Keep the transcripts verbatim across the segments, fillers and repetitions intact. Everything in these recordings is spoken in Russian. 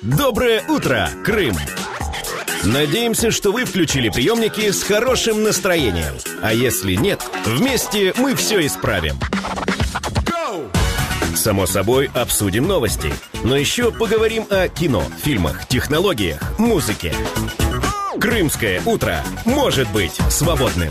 Доброе утро, Крым! Надеемся, что вы включили приемники с хорошим настроением. А если нет, вместе мы все исправим. Само собой, обсудим новости. Но еще поговорим о кино, фильмах, технологиях, музыке. Крымское утро может быть свободным.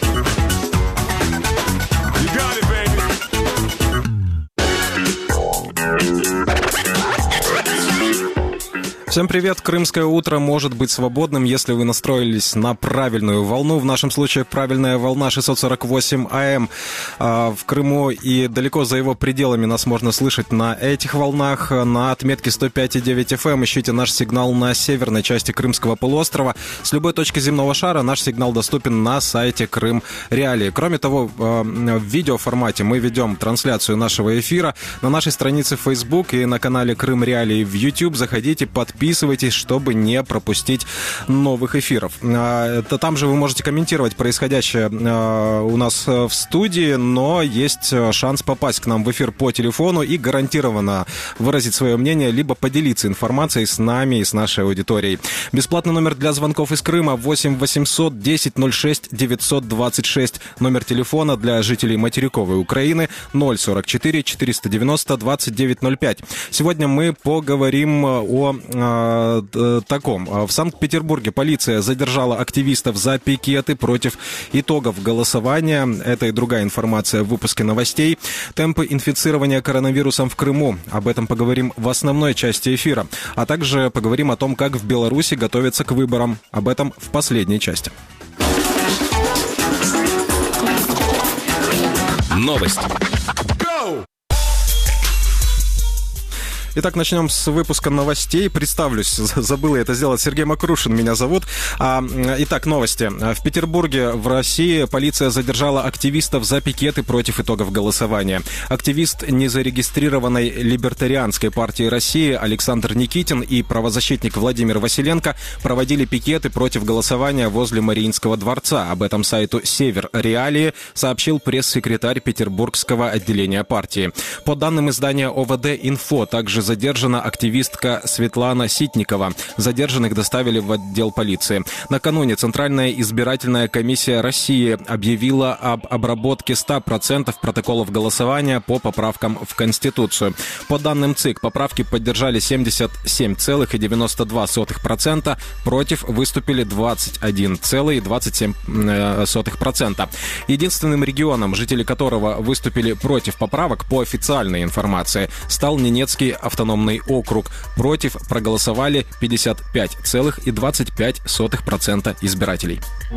Всем привет! Крымское утро может быть свободным, если вы настроились на правильную волну. В нашем случае правильная волна шестьсот сорок восемь АМ в Крыму, и далеко за его пределами нас можно слышать на этих волнах. На отметке сто пять и девять эф эм ищите наш сигнал на северной части Крымского полуострова. С любой точки земного шара наш сигнал доступен на сайте Крым Реалии. Кроме того, в видеоформате мы ведем трансляцию нашего эфира на нашей странице в Facebook и на канале Крым Реалии в YouTube. Заходите, подписывайтесь. Подписывайтесь, чтобы не пропустить новых эфиров. Там же вы можете комментировать происходящее у нас в студии, но есть шанс попасть к нам в эфир по телефону и гарантированно выразить свое мнение, либо поделиться информацией с нами и с нашей аудиторией. Бесплатный номер для звонков из Крыма восемь восемьсот десять ноль шесть девятьсот двадцать шесть. Номер телефона для жителей материковой Украины ноль сорок четыре четыреста девяносто двадцать девять ноль пять. Сегодня мы поговорим о таком. В Санкт-Петербурге полиция задержала активистов за пикеты против итогов голосования. Это и другая информация в выпуске новостей. Темпы инфицирования коронавирусом в Крыму. Об этом поговорим в основной части эфира. А также поговорим о том, как в Беларуси готовятся к выборам. Об этом в последней части. Новости. Итак, начнем с выпуска новостей. Представлюсь, забыл я это сделать. Сергей Макрушин меня зовут. Итак, новости. В Петербурге, в России, полиция задержала активистов за пикеты против итогов голосования. Активист незарегистрированной либертарианской партии России Александр Никитин и правозащитник Владимир Василенко проводили пикеты против голосования возле Мариинского дворца. Об этом сайту «Север Реалии» сообщил пресс-секретарь Петербургского отделения партии. По данным издания о вэ дэ Инфо, также задержана активистка Светлана Ситникова. Задержанных доставили в отдел полиции. Накануне Центральная избирательная комиссия России объявила об обработке ста процентов протоколов голосования по поправкам в Конституцию. По данным ЦИК, поправки поддержали семьдесят семь целых девяносто два сотых процента, против выступили двадцать один целых двадцать семь сотых процента. Единственным регионом, жители которого выступили против поправок, по официальной информации, стал Ненецкий автономный округ. Против проголосовали пятьдесят пять целых двадцать пять сотых процента избирателей.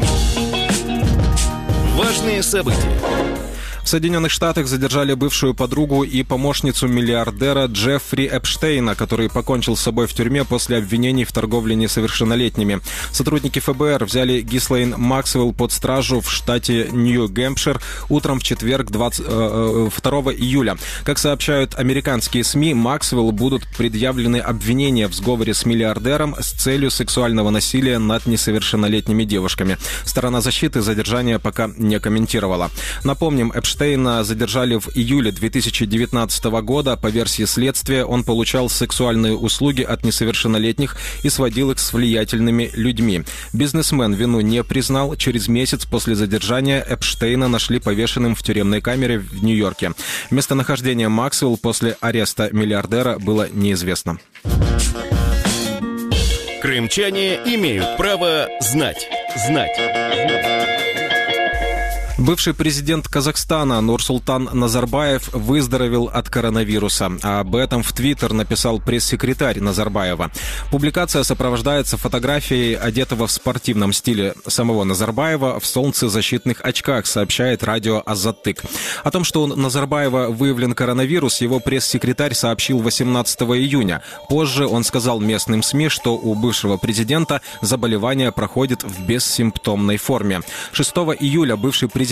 Важные события. В Соединенных Штатах задержали бывшую подругу и помощницу миллиардера Джеффри Эпштейна, который покончил с собой в тюрьме после обвинений в торговле несовершеннолетними. Сотрудники эф бэ эр взяли Гислейн Максвелл под стражу в штате Нью-Гэмпшир утром в четверг, двадцать второго июля. Как сообщают американские СМИ, Максвелл будут предъявлены обвинения в сговоре с миллиардером с целью сексуального насилия над несовершеннолетними девушками. Сторона защиты задержания пока не комментировала. Напомним, Эпштейн Эпштейна задержали в июле две тысячи девятнадцатого года. По версии следствия, он получал сексуальные услуги от несовершеннолетних и сводил их с влиятельными людьми. Бизнесмен вину не признал. Через месяц после задержания Эпштейна нашли повешенным в тюремной камере в Нью-Йорке. Местонахождение Максвелл после ареста миллиардера было неизвестно. Крымчане имеют право знать. Знать. Бывший президент Казахстана Нурсултан Назарбаев выздоровел от коронавируса. Об этом в Твиттер написал пресс-секретарь Назарбаева. Публикация сопровождается фотографией одетого в спортивном стиле самого Назарбаева в солнцезащитных очках, сообщает радио «Азаттык». О том, что у Назарбаева выявлен коронавирус, его пресс-секретарь сообщил восемнадцатого июня. Позже он сказал местным СМИ, что у бывшего президента заболевание проходит в бессимптомной форме. шестого июля бывший президент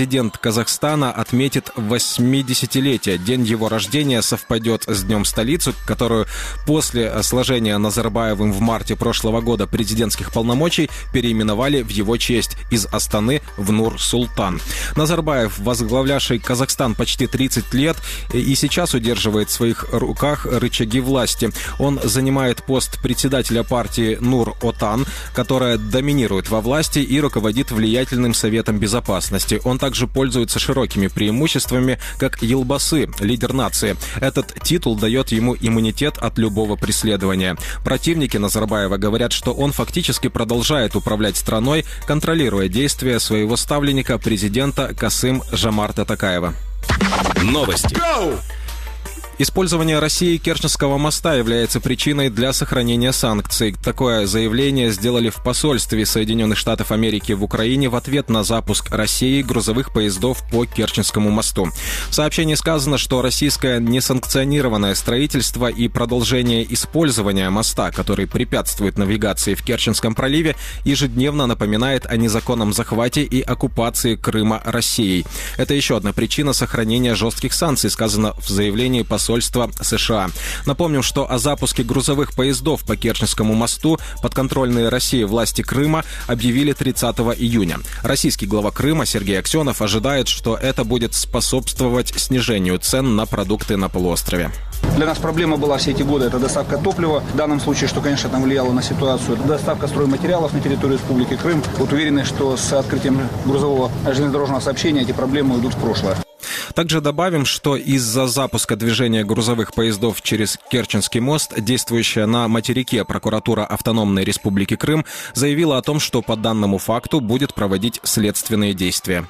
президент Казахстана отметит восьмидесятилетие. День его рождения совпадет с Днем столицы, которую после сложения Назарбаевым в марте прошлого года президентских полномочий переименовали в его честь из Астаны в Нур-Султан. Назарбаев, возглавлявший Казахстан почти тридцать лет, и сейчас удерживает в своих руках рычаги власти. Он занимает пост председателя партии Нур-Отан, которая доминирует во власти и руководит влиятельным Советом Безопасности. Он также пользуется широкими преимуществами, как Елбасы, лидер нации. Этот титул дает ему иммунитет от любого преследования. Противники Назарбаева говорят, что он фактически продолжает управлять страной, контролируя действия своего ставленника, президента Касым-Жомарта Токаева. Новости. Go! Использование России Керченского моста является причиной для сохранения санкций. Такое заявление сделали в посольстве Соединенных Штатов Америки в Украине в ответ на запуск России грузовых поездов по Керченскому мосту. В сообщении сказано, что российское несанкционированное строительство и продолжение использования моста, который препятствует навигации в Керченском проливе, ежедневно напоминает о незаконном захвате и оккупации Крыма Россией. Это еще одна причина сохранения жестких санкций, сказано в заявлении посольства посольства США. Напомним, что о запуске грузовых поездов по Керченскому мосту подконтрольные России власти Крыма объявили тридцатого июня. Российский глава Крыма Сергей Аксенов ожидает, что это будет способствовать снижению цен на продукты на полуострове. Для нас проблема была все эти годы – это доставка топлива. В данном случае, что, конечно, там влияло на ситуацию, это доставка стройматериалов на территорию Республики Крым. Вот уверены, что с открытием грузового железнодорожного сообщения эти проблемы уйдут в прошлое. Также добавим, что из-за запуска движения грузовых поездов через Керченский мост, действующая на материке прокуратура Автономной Республики Крым заявила о том, что по данному факту будет проводить следственные действия.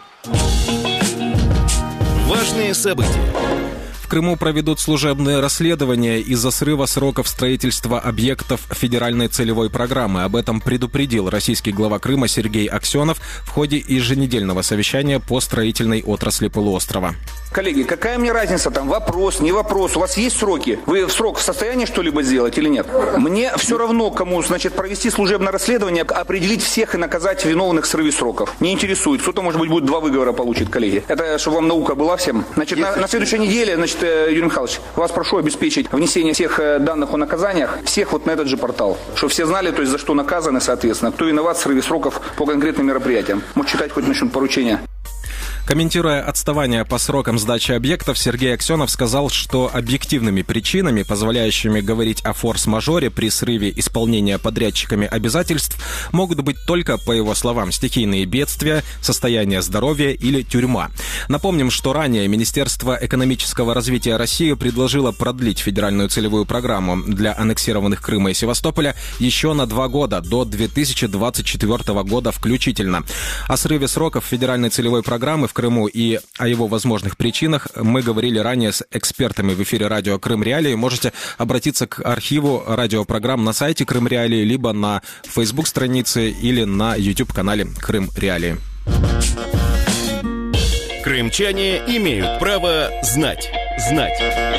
Важные события. В Крыму проведут служебное расследование из-за срыва сроков строительства объектов федеральной целевой программы. Об этом предупредил российский глава Крыма Сергей Аксенов в ходе еженедельного совещания по строительной отрасли полуострова. Коллеги, какая мне разница там, вопрос, не вопрос, у вас есть сроки? Вы в срок в состоянии что-либо сделать или нет? Мне все равно, кому, значит, провести служебное расследование, определить всех и наказать виновных в срыве сроков. Не интересует. Кто-то, может быть, будет два выговора получит, коллеги. Это, чтобы вам наука была всем. Значит, на, на следующей неделе, значит, Юрий Михайлович, вас прошу обеспечить внесение всех данных о наказаниях, всех вот на этот же портал, чтобы все знали, то есть за что наказаны, соответственно, кто виноват в срыве сроков по конкретным мероприятиям. Можете читать хоть насчет поручения. Комментируя отставание по срокам сдачи объектов, Сергей Аксенов сказал, что объективными причинами, позволяющими говорить о форс-мажоре при срыве исполнения подрядчиками обязательств, могут быть только, по его словам, стихийные бедствия, состояние здоровья или тюрьма. Напомним, что ранее Министерство экономического развития России предложило продлить федеральную целевую программу для аннексированных Крыма и Севастополя еще на два года, до две тысячи двадцать четвёртого года включительно. О срыве сроков федеральной целевой программы в Крыму и о его возможных причинах мы говорили ранее с экспертами в эфире радио «Крым Реалии». Можете обратиться к архиву радиопрограмм на сайте «Крым Реалии», либо на Facebook-странице или на YouTube-канале «Крым Реалии». Крымчане имеют право знать. Знать.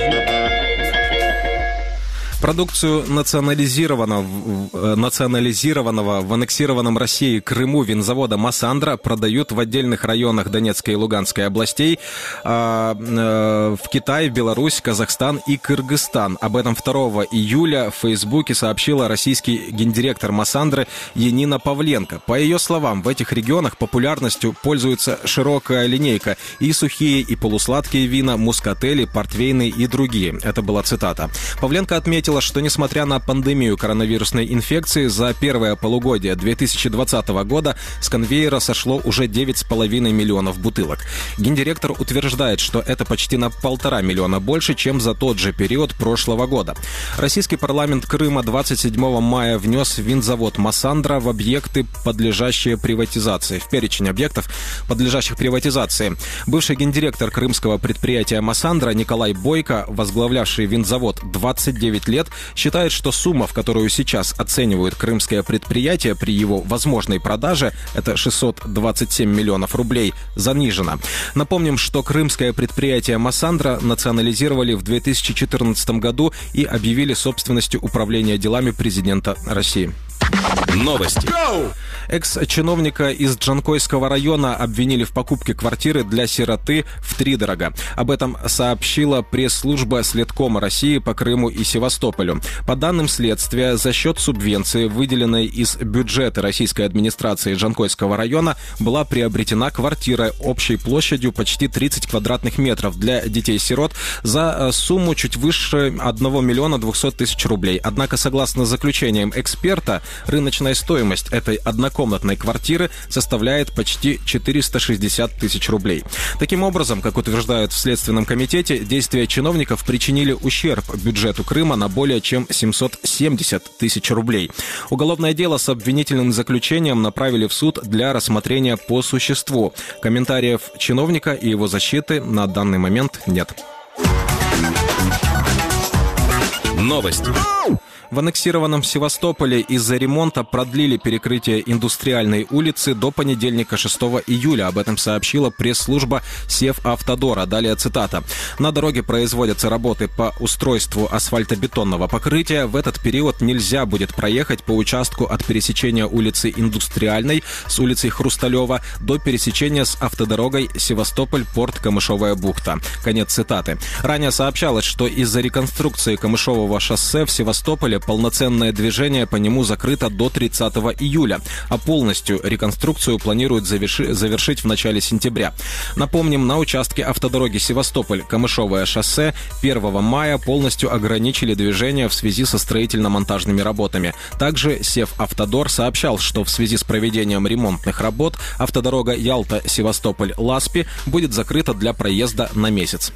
Продукцию национализированного, национализированного в аннексированном Россией Крыму винзавода «Массандра» продают в отдельных районах Донецкой и Луганской областей, в Китай, Беларусь, Казахстан и Кыргызстан. Об этом второго июля в Фейсбуке сообщила российский гендиректор «Массандры» Янина Павленко. По ее словам, в этих регионах популярностью пользуется широкая линейка и сухие, и полусладкие вина, мускатели, портвейны и другие. Это была цитата. Павленко отметила, что несмотря на пандемию коронавирусной инфекции, за первое полугодие две тысячи двадцатого года с конвейера сошло уже девять с половиной миллионов бутылок. Гендиректор утверждает, что это почти на полтора миллиона больше, чем за тот же период прошлого года. Российский парламент Крыма двадцать седьмого мая внес винзавод «Массандра» в объекты, подлежащие приватизации. В перечень объектов, подлежащих приватизации. Бывший гендиректор крымского предприятия «Массандра» Николай Бойко, возглавлявший винзавод двадцать девять лет, считает, что сумма, в которую сейчас оценивают крымское предприятие при его возможной продаже, это шестьсот двадцать семь миллионов рублей, занижена. Напомним, что крымское предприятие «Массандра» национализировали в две тысячи четырнадцатом году и объявили собственностью управления делами президента России. Новости. Экс-чиновника из Джанкойского района обвинили в покупке квартиры для сироты втридорога. Об этом сообщила пресс-служба Следкома России по Крыму и Севастополю. По данным следствия, за счет субвенции, выделенной из бюджета российской администрации Джанкойского района, была приобретена квартира общей площадью почти тридцать квадратных метров для детей-сирот за сумму чуть выше одного миллиона двухсот тысяч рублей. Однако, согласно заключениям эксперта, рыночная стоимость этой однокомнатной квартиры составляет почти четыреста шестьдесят тысяч рублей. Таким образом, как утверждают в Следственном комитете, действия чиновников причинили ущерб бюджету Крыма на более чем семьсот семьдесят тысяч рублей. Уголовное дело с обвинительным заключением направили в суд для рассмотрения по существу. Комментариев чиновника и его защиты на данный момент нет. Новости. В аннексированном Севастополе из-за ремонта продлили перекрытие Индустриальной улицы до понедельника, шестого июля. Об этом сообщила пресс-служба Севавтодора. Далее цитата. «На дороге производятся работы по устройству асфальтобетонного покрытия. В этот период нельзя будет проехать по участку от пересечения улицы Индустриальной с улицей Хрусталева до пересечения с автодорогой Севастополь-Порт Камышовая бухта». Конец цитаты. Ранее сообщалось, что из-за реконструкции Камышового шоссе в Севастополе полноценное движение по нему закрыто до тридцатого июля, а полностью реконструкцию планируют заверши- завершить в начале сентября. Напомним, на участке автодороги Севастополь-Камышовое шоссе первого мая полностью ограничили движение в связи со строительно-монтажными работами. Также Севавтодор сообщал, что в связи с проведением ремонтных работ автодорога Ялта-Севастополь-Ласпи будет закрыта для проезда на месяц.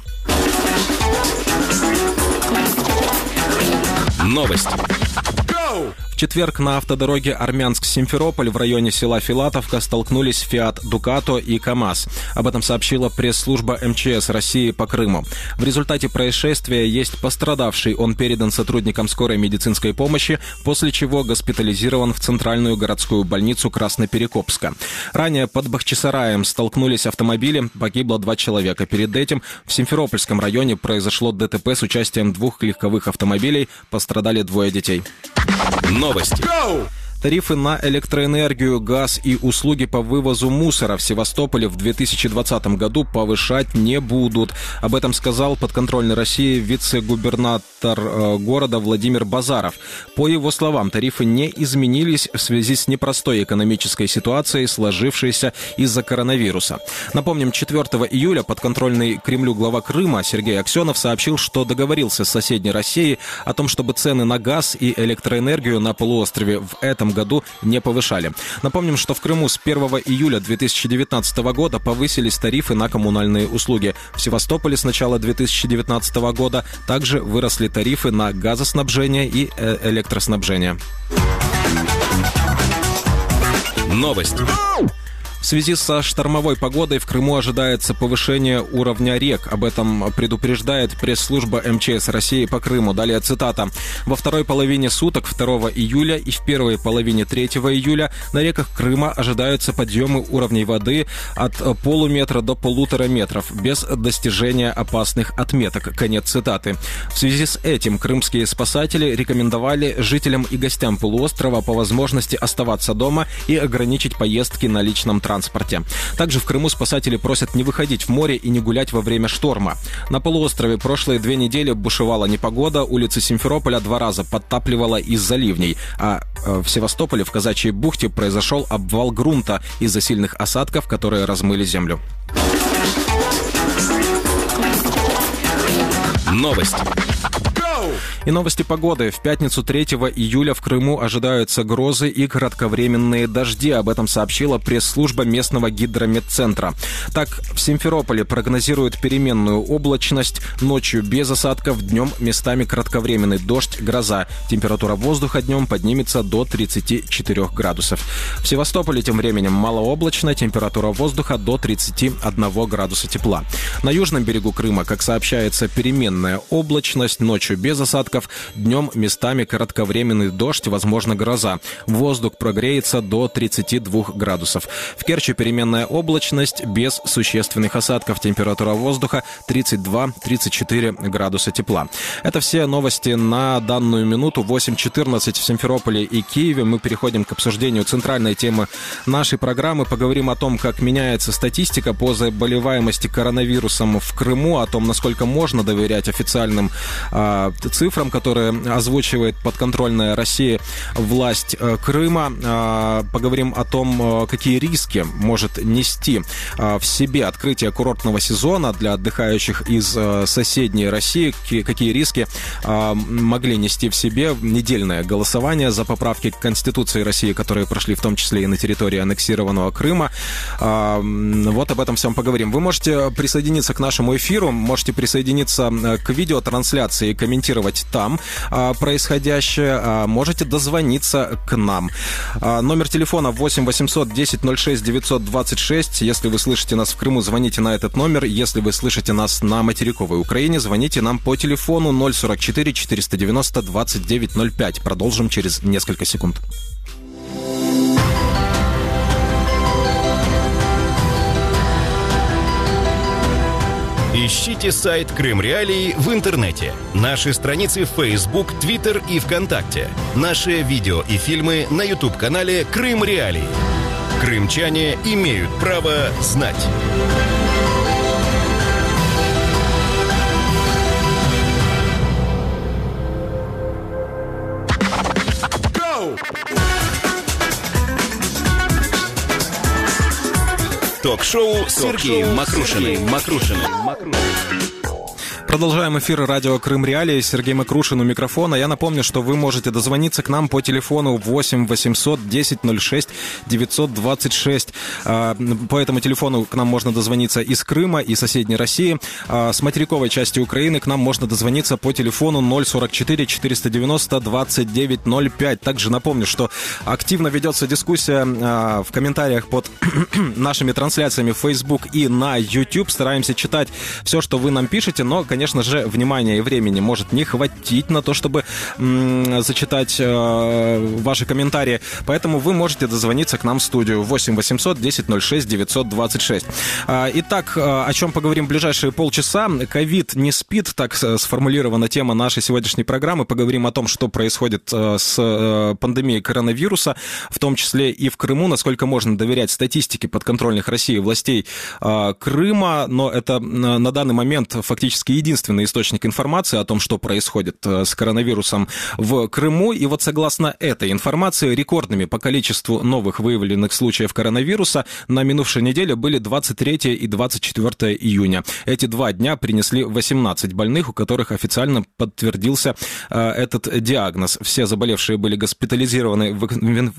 Новости. В четверг на автодороге Армянск-Симферополь в районе села Филатовка столкнулись «Фиат Дукато» и КАМАЗ. Об этом сообщила пресс-служба эм че эс России по Крыму. В результате происшествия есть пострадавший. Он передан сотрудникам скорой медицинской помощи, после чего госпитализирован в Центральную городскую больницу Красноперекопска. Ранее под Бахчисараем столкнулись автомобили, погибло два человека. Перед этим в Симферопольском районе произошло дэ тэ пэ с участием двух легковых автомобилей, пострадали двое детей. Новости. Тарифы на электроэнергию, газ и услуги по вывозу мусора в Севастополе в две тысячи двадцатом году повышать не будут. Об этом сказал подконтрольный России вице-губернатор э, города Владимир Базаров. По его словам, тарифы не изменились в связи с непростой экономической ситуацией, сложившейся из-за коронавируса. Напомним, четвертого июля подконтрольный Кремлю глава Крыма Сергей Аксенов сообщил, что договорился с соседней Россией о том, чтобы цены на газ и электроэнергию на полуострове в этом году не повышали. Напомним, что в Крыму с первого июля две тысячи девятнадцатого года повысились тарифы на коммунальные услуги. В Севастополе с начала две тысячи девятнадцатого года также выросли тарифы на газоснабжение и электроснабжение. Новости. В связи со штормовой погодой в Крыму ожидается повышение уровня рек. Об этом предупреждает пресс-служба эм че эс России по Крыму. Далее цитата. «Во второй половине суток второго июля и в первой половине третьего июля на реках Крыма ожидаются подъемы уровней воды от полуметра до полутора метров без достижения опасных отметок». Конец цитаты. В связи с этим крымские спасатели рекомендовали жителям и гостям полуострова по возможности оставаться дома и ограничить поездки на личном транспорте. транспорте. Также в Крыму спасатели просят не выходить в море и не гулять во время шторма. На полуострове прошлые две недели бушевала непогода, улицы Симферополя два раза подтапливала из-за ливней, а в Севастополе в Казачьей бухте произошел обвал грунта из-за сильных осадков, которые размыли землю. Новости. И новости погоды. В пятницу третьего июля в Крыму ожидаются грозы и кратковременные дожди. Об этом сообщила пресс-служба местного гидрометцентра. Так, в Симферополе прогнозируют переменную облачность, ночью без осадков, днем местами кратковременный дождь, гроза. Температура воздуха днем поднимется до тридцати четырёх градусов. В Севастополе тем временем малооблачно, температура воздуха до тридцати одного градуса тепла. На южном берегу Крыма, как сообщается, переменная облачность, ночью без осадков, осадков. Днем местами кратковременный дождь, возможно гроза. Воздух прогреется до тридцати двух градусов. В Керчи переменная облачность без существенных осадков. Температура воздуха тридцать два — тридцать четыре градуса тепла. Это все новости на данную минуту. восемь четырнадцать в Симферополе и Киеве. Мы переходим к обсуждению центральной темы нашей программы. Поговорим о том, как меняется статистика по заболеваемости коронавирусом в Крыму, о том, насколько можно доверять официальным э, цифрам, которые озвучивает подконтрольная России власть э, Крыма. Э, поговорим о том, э, какие риски может нести э, в себе открытие курортного сезона для отдыхающих из э, соседней России, какие, какие риски э, могли нести в себе недельное голосование за поправки к Конституции России, которые прошли в том числе и на территории аннексированного Крыма. Э, вот об этом всем поговорим. Вы можете присоединиться к нашему эфиру, можете присоединиться к видеотрансляции и комментировать там э, происходящее, э, можете дозвониться к нам. Э, номер телефона восемь восемьсот десять ноль шесть девятьсот двадцать шесть. Если вы слышите нас в Крыму, звоните на этот номер. Если вы слышите нас на материковой Украине, звоните нам по телефону ноль сорок четыре четыреста девяносто двадцать девять ноль пять. Продолжим через несколько секунд. Ищите сайт Крым Реалии в интернете, наши страницы в Facebook, Twitter и ВКонтакте, наши видео и фильмы на YouTube-канале Крым Реалии. Крымчане имеют право знать. Ток-шоу с Сергеем Мокрушиным. Мокрушиным. Продолжаем эфир радио Крым Реалии. Сергей Мокрушин у микрофона. Я напомню, что вы можете дозвониться к нам по телефону восемь восемьсот десять ноль шесть девятьсот двадцать шесть. По этому телефону к нам можно дозвониться из Крыма и соседней России. С материковой части Украины к нам можно дозвониться по телефону ноль сорок четыре четыреста девяносто двадцать девять ноль пять. Также напомню, что активно ведется дискуссия в комментариях под нашими трансляциями в Facebook и на YouTube. Стараемся читать все, что вы нам пишете, но, конечно, Конечно же, внимания и времени может не хватить на то, чтобы м- зачитать э, ваши комментарии. Поэтому вы можете дозвониться к нам в студию восемь восемьсот десять ноль шесть девятьсот двадцать шесть. Э, итак, э, о чем поговорим в ближайшие полчаса. Ковид не спит, так сформулирована тема нашей сегодняшней программы. Поговорим о том, что происходит э, с э, пандемией коронавируса, в том числе и в Крыму, насколько можно доверять статистике подконтрольных России властей э, Крыма. Но это э, на данный момент фактически единственный единственный источник информации о том, что происходит с коронавирусом в Крыму. И вот согласно этой информации, рекордными по количеству новых выявленных случаев коронавируса на минувшей неделе были двадцать третьего и двадцать четвёртого июня. Эти два дня принесли восемнадцать больных, у которых официально подтвердился э, этот диагноз. Все заболевшие были госпитализированы в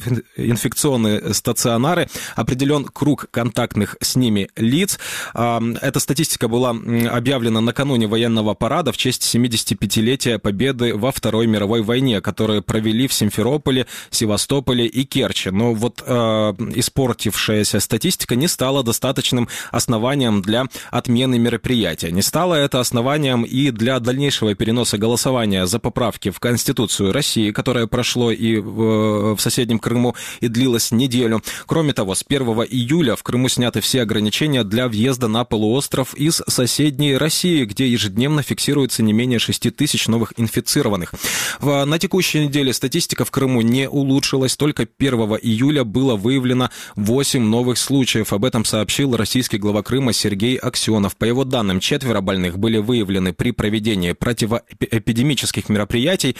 инфекционные стационары. Определен круг контактных с ними лиц. Э, эта статистика была объявлена накануне военного парада в честь семидесятипятилетия победы во Второй мировой войне, которые провели в Симферополе, Севастополе и Керчи. Но вот э, испортившаяся статистика не стала достаточным основанием для отмены мероприятия. Не стало это основанием и для дальнейшего переноса голосования за поправки в Конституцию России, которое прошло и в, в соседнем Крыму и длилось неделю. Кроме того, с первого июля в Крыму сняты все ограничения для въезда на полуостров из соседней России, где ежедневно фиксируется не менее шести тысяч новых инфицированных. В, на текущей неделе статистика в Крыму не улучшилась. Только первого июля было выявлено восемь новых случаев. Об этом сообщил российский глава Крыма Сергей Аксенов. По его данным, четверо больных были выявлены при проведении противоэпидемических мероприятий.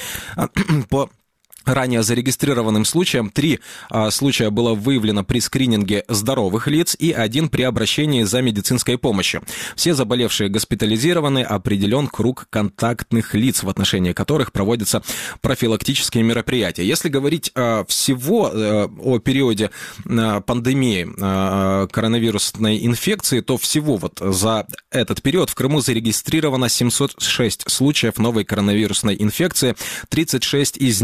По ранее зарегистрированным случаям три а, случая было выявлено при скрининге здоровых лиц и один при обращении за медицинской помощью. Все заболевшие госпитализированы, определен круг контактных лиц, в отношении которых проводятся профилактические мероприятия. Если говорить а, всего а, о периоде а, пандемии а, коронавирусной инфекции, то всего вот за этот период в Крыму зарегистрировано семьсот шесть случаев новой коронавирусной инфекции. тридцать шесть из них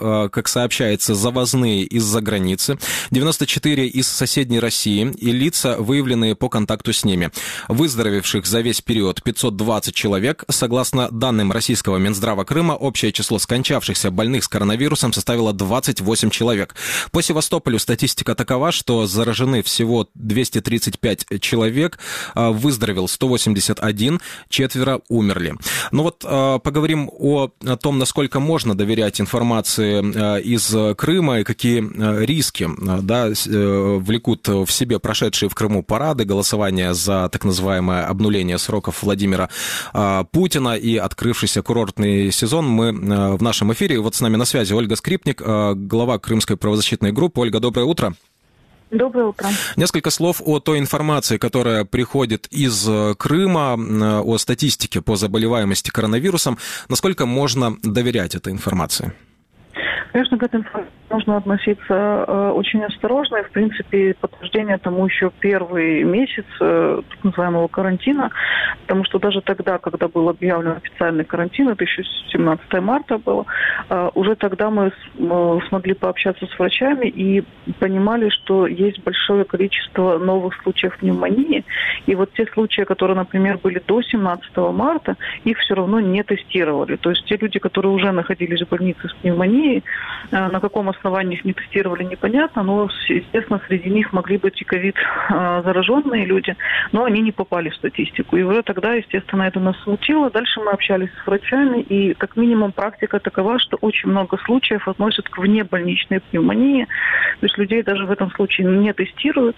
как сообщается, завозные из-за границы, девяносто четыре из соседней России и лица, выявленные по контакту с ними. Выздоровевших за весь период пятьсот двадцать человек. Согласно данным российского Минздрава Крыма, общее число скончавшихся больных с коронавирусом составило двадцать восемь человек. По Севастополю статистика такова, что заражены всего двести тридцать пять человек, выздоровел сто восемьдесят один, четверо умерли. Ну вот поговорим о том, насколько можно доверять информации из Крыма и какие риски, да, влекут в себе прошедшие в Крыму парады, голосование за так называемое обнуление сроков Владимира Путина и открывшийся курортный сезон. Мы в нашем эфире. Вот с нами на связи Ольга Скрипник, глава Крымской правозащитной группы. Ольга, доброе утро. Доброе утро. Несколько слов о той информации, которая приходит из Крыма, о статистике по заболеваемости коронавирусом. Насколько можно доверять этой информации? Конечно, к этой информации нужно относиться э, очень осторожно. И, в принципе, подтверждение тому еще первый месяц э, так называемого карантина. Потому что даже тогда, когда был объявлен официальный карантин, это еще семнадцатое марта было, э, уже тогда мы с, э, смогли пообщаться с врачами и понимали, что есть большое количество новых случаев пневмонии. И вот те случаи, которые, например, были до семнадцатого марта, их все равно не тестировали. То есть те люди, которые уже находились в больнице с пневмонией, э, на каком основании их не тестировали, непонятно, но, естественно, среди них могли быть и ковид-зараженные люди, но они не попали в статистику. И уже тогда, естественно, это нас смутило. Дальше мы общались с врачами, и как минимум практика такова, что очень много случаев относят к внебольничной пневмонии. То есть людей даже в этом случае не тестируют.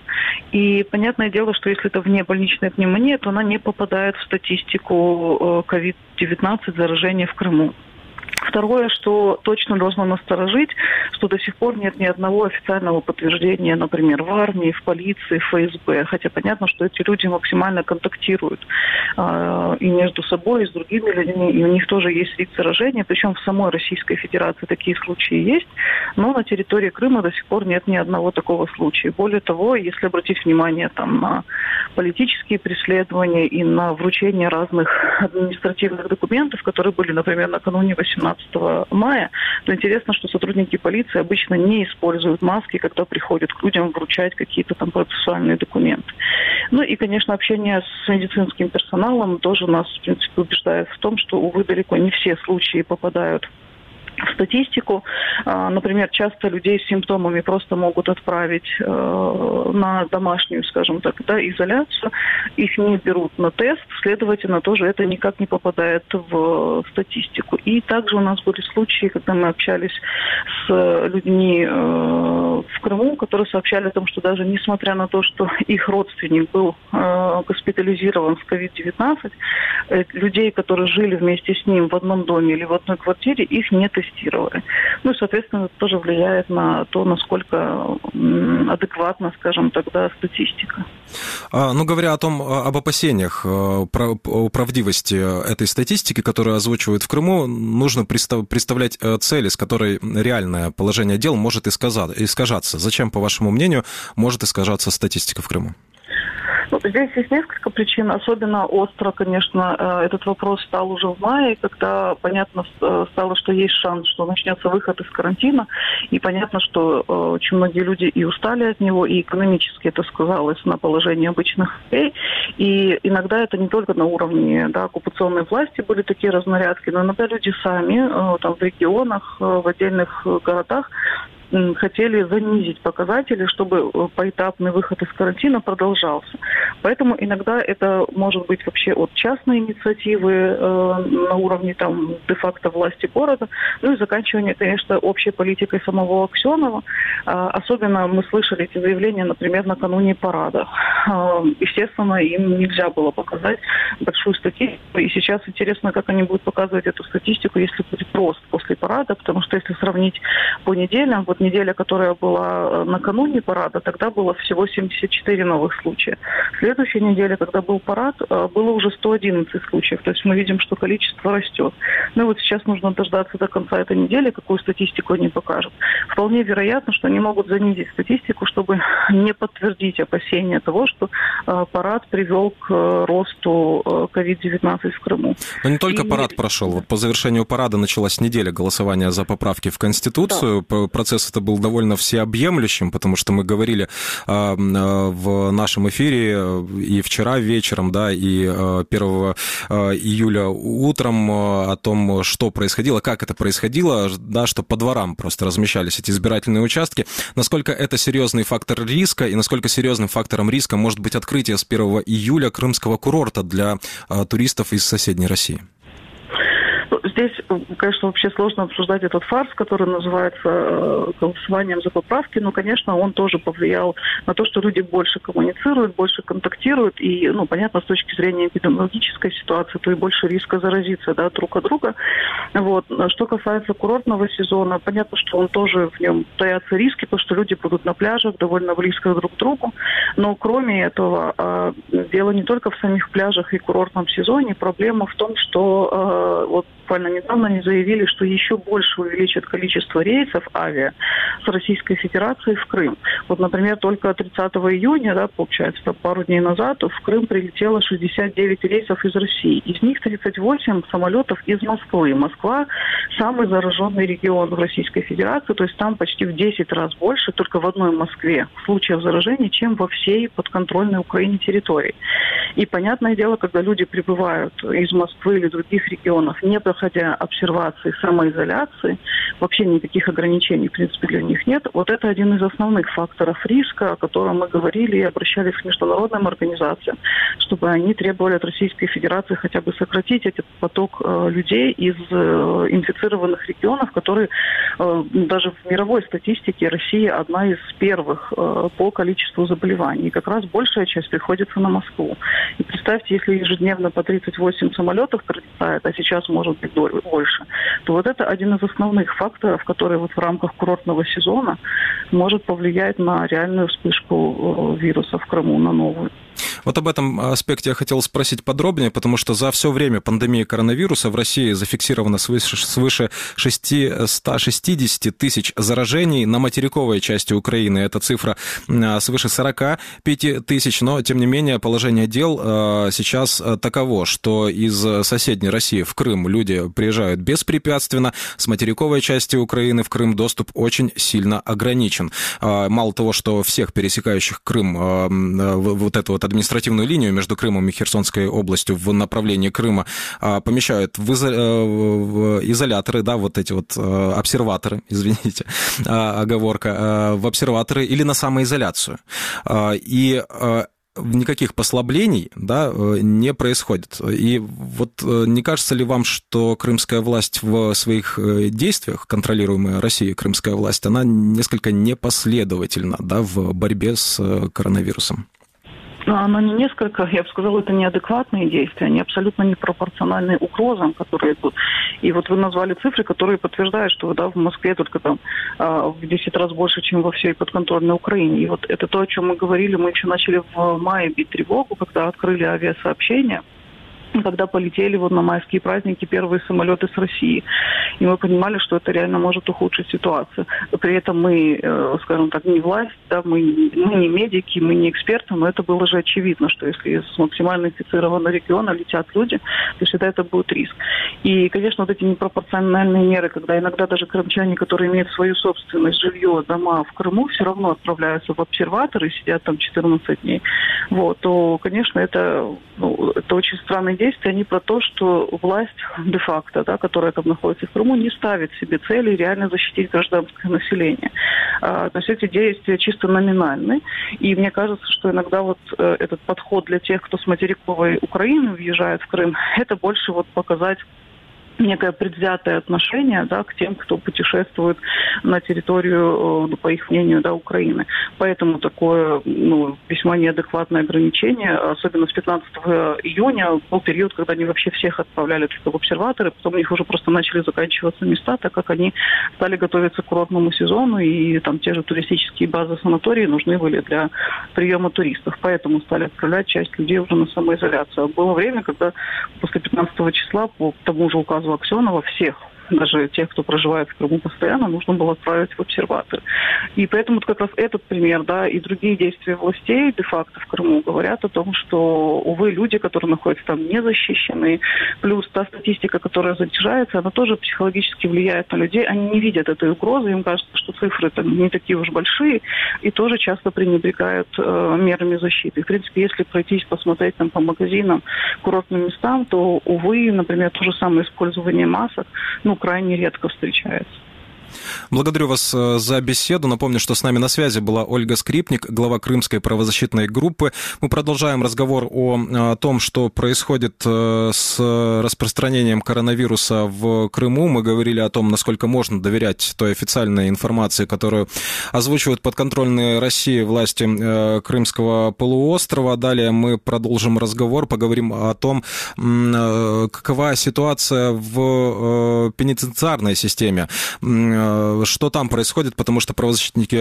И понятное дело, что если это внебольничная пневмония, то она не попадает в статистику ковид девятнадцать заражения в Крыму. Второе, что точно должно насторожить, что до сих пор нет ни одного официального подтверждения, например, в армии, в полиции, в ФСБ. Хотя понятно, что эти люди максимально контактируют э, и между собой, и с другими людьми, и у них тоже есть риск заражения. Причем в самой Российской Федерации такие случаи есть, но на территории Крыма до сих пор нет ни одного такого случая. Более того, если обратить внимание там, на политические преследования и на вручение разных административных документов, которые были, например, накануне восемнадцатого мая, то интересно, что сотрудники полиции обычно не используют маски, когда приходят к людям вручать какие-то там процессуальные документы. Ну и, конечно, общение с медицинским персоналом тоже нас, в принципе, убеждает в том, что, увы, далеко не все случаи попадают в статистику. Например, часто людей с симптомами просто могут отправить на домашнюю, скажем так, да, изоляцию. Их не берут на тест, следовательно, тоже это никак не попадает в статистику. И также у нас были случаи, когда мы общались с людьми в Крыму, которые сообщали о том, что даже несмотря на то, что их родственник был госпитализирован с ковид девятнадцать, людей, которые жили вместе с ним в одном доме или в одной квартире, их не тестировали. Ну и, соответственно, это тоже влияет на то, насколько адекватна, скажем, тогда статистика. А, ну, говоря о том, об опасениях, о правдивости этой статистики, которую озвучивают в Крыму, нужно представлять цели, с которой реальное положение дел может искажаться. Зачем, по вашему мнению, может искажаться статистика в Крыму? Ну, здесь есть несколько причин. Особенно остро, конечно, этот вопрос стал уже в мае, когда понятно стало, что есть шанс, что начнется выход из карантина. И понятно, что очень многие люди и устали от него, и экономически это сказалось на положении обычных людей. И иногда это не только на уровне, да, оккупационной власти были такие разнарядки, но иногда люди сами там, в регионах, в отдельных городах хотели занизить показатели, чтобы поэтапный выход из карантина продолжался. Поэтому иногда это может быть вообще от частной инициативы э, на уровне там де-факто власти города, ну и заканчивание, конечно, общей политикой самого Аксенова. Э, особенно мы слышали эти заявления, например, накануне парада. Э, естественно, им нельзя было показать большую статистику. И сейчас интересно, как они будут показывать эту статистику, если будет рост после парада, потому что если сравнить по неделям, вот вот неделя, которая была накануне парада, тогда было всего семьдесят четыре новых случая. Следующая неделя, когда был парад, было уже сто одиннадцать случаев. То есть мы видим, что количество растет. Ну и вот сейчас нужно дождаться до конца этой недели, какую статистику они покажут. Вполне вероятно, что они могут занизить статистику, чтобы не подтвердить опасения того, что э, парад привел к э, росту э, ковид девятнадцать в Крыму. Но не только и... парад прошел. Вот по завершению парада началась неделя голосования за поправки в Конституцию. Да. Процесс это был довольно всеобъемлющим, потому что мы говорили э, э, в нашем эфире и вчера вечером, да, и э, первого июля утром о том, что происходило, как это происходило, да, что по дворам просто размещались эти избирательные участки. Насколько это серьезный фактор риска и насколько серьезным фактором риска может быть открытие с первого июля крымского курорта для а, туристов из соседней России? Здесь, конечно, вообще сложно обсуждать этот фарс, который называется голосованием за поправки, но, конечно, он тоже повлиял на то, что люди больше коммуницируют, больше контактируют, и, ну, понятно, с точки зрения эпидемиологической ситуации, то и больше риска заразиться, да, друг от друга. Вот. Что касается курортного сезона, понятно, что он тоже, в нем таятся риски, потому что люди будут на пляжах довольно близко друг к другу, но кроме этого, дело не только в самих пляжах и курортном сезоне, проблема в том, что вот буквально недавно они заявили, что еще больше увеличат количество рейсов авиа с Российской Федерации в Крым. Вот, например, только тридцатого июня, да, получается, пару дней назад, в Крым прилетело шестьдесят девять рейсов из России. Из них тридцать восемь самолетов из Москвы. Москва – самый зараженный регион в Российской Федерации, то есть там почти в десять раз больше, только в одной Москве, случаев заражения, чем во всей подконтрольной Украине территории. И, понятное дело, когда люди прибывают из Москвы или других регионов, не проходя обсервации, самоизоляции, вообще никаких ограничений, в принципе, для них нет. Вот это один из основных факторов риска, о котором мы говорили и обращались к международным организациям, чтобы они требовали от Российской Федерации хотя бы сократить этот поток э, людей из э, инфицированных регионов, которые э, даже в мировой статистике Россия одна из первых э, по количеству заболеваний. И как раз большая часть приходится на Москву. И представьте, если ежедневно по тридцать восемь самолетов прилетает, а сейчас может быть больше, то вот это один из основных факторов, который вот в рамках курортного сезона может повлиять на реальную вспышку вируса в Крыму, на новую. Вот об этом аспекте я хотел спросить подробнее, потому что за все время пандемии коронавируса в России зафиксировано свыше, свыше шестьсот шестьдесят тысяч заражений. На материковой части Украины эта цифра свыше сорок пять тысяч, но, тем не менее, положение дел сейчас таково, что из соседней России в Крым люди приезжают беспрепятственно, с материковой части Украины в Крым доступ очень сильно ограничен. Мало того, что всех пересекающих Крым, вот эту вот административную линию между Крымом и Херсонской областью в направлении Крыма помещают в, изо... в изоляторы, да, вот эти вот обсерваторы, извините, оговорка, в обсерваторы или на самоизоляцию. И никаких послаблений, да, не происходит. И вот не кажется ли вам, что крымская власть в своих действиях, контролируемая Россией крымская власть, она несколько непоследовательна, да, в борьбе с коронавирусом? Она не несколько, я бы сказала, это неадекватные действия, они абсолютно непропорциональны угрозам, которые идут. И вот вы назвали цифры, которые подтверждают, что, да, в Москве только там в десять раз больше, чем во всей подконтрольной Украине. И вот это то, о чем мы говорили, мы еще начали в мае бить тревогу, когда открыли авиасообщения, когда полетели вот на майские праздники первые самолеты с России. И мы понимали, что это реально может ухудшить ситуацию. При этом мы, скажем так, не власть, да, мы, мы не медики, мы не эксперты, но это было же очевидно, что если с максимально инфицированного региона летят люди, то всегда это будет риск. И, конечно, вот эти непропорциональные меры, когда иногда даже крымчане, которые имеют свою собственность, жилье, дома в Крыму, все равно отправляются в обсерватор и сидят там четырнадцать дней, вот, то, конечно, это, ну, это очень странный действия, они про то, что власть де-факто, да, которая там находится в Крыму, не ставит себе цели реально защитить гражданское население. А, то есть эти действия чисто номинальны. И мне кажется, что иногда вот э, этот подход для тех, кто с материковой Украины въезжает в Крым, это больше вот показать некое предвзятое отношение, да, к тем, кто путешествует на территорию, по их мнению, да, Украины. Поэтому такое, ну, весьма неадекватное ограничение, особенно с пятнадцатого июня, был период, когда они вообще всех отправляли только в обсерваторы, потом у них уже просто начали заканчиваться места, так как они стали готовиться к курортному сезону, и там те же туристические базы, санатории нужны были для приема туристов. Поэтому стали отправлять часть людей уже на самоизоляцию. Было время, когда после пятнадцатого числа по тому же указу Аксенова всех, даже тех, кто проживает в Крыму постоянно, нужно было отправить в обсерваторы. И поэтому как раз этот пример, да, и другие действия властей де-факто в Крыму говорят о том, что, увы, люди, которые находятся там, не защищены, плюс та статистика, которая занижается, она тоже психологически влияет на людей. Они не видят этой угрозы, им кажется, что цифры там не такие уж большие, и тоже часто пренебрегают э, мерами защиты. В принципе, если пройтись, посмотреть там по магазинам, курортным местам, то, увы, например, то же самое использование масок, ну, крайне редко встречается. Благодарю вас за беседу. Напомню, что с нами на связи была Ольга Скрипник, глава Крымской правозащитной группы. Мы продолжаем разговор о том, что происходит с распространением коронавируса в Крыму. Мы говорили о том, насколько можно доверять той официальной информации, которую озвучивают подконтрольные России власти Крымского полуострова. Далее мы продолжим разговор, поговорим о том, какова ситуация в пенитенциарной системе, что там происходит, потому что правозащитники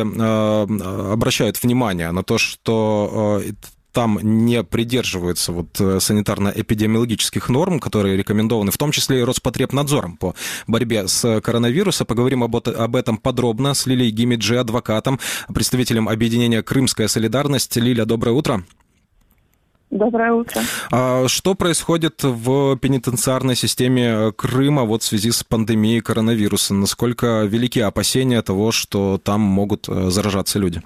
обращают внимание на то, что там не придерживаются вот санитарно-эпидемиологических норм, которые рекомендованы, в том числе и Роспотребнадзором по борьбе с коронавирусом. Поговорим об, об этом подробно с Лилией Гимиджи, адвокатом, представителем объединения «Крымская солидарность». Лиля, доброе утро. Доброе утро. Что происходит в пенитенциарной системе Крыма вот в связи с пандемией коронавируса? Насколько велики опасения того, что там могут заражаться люди?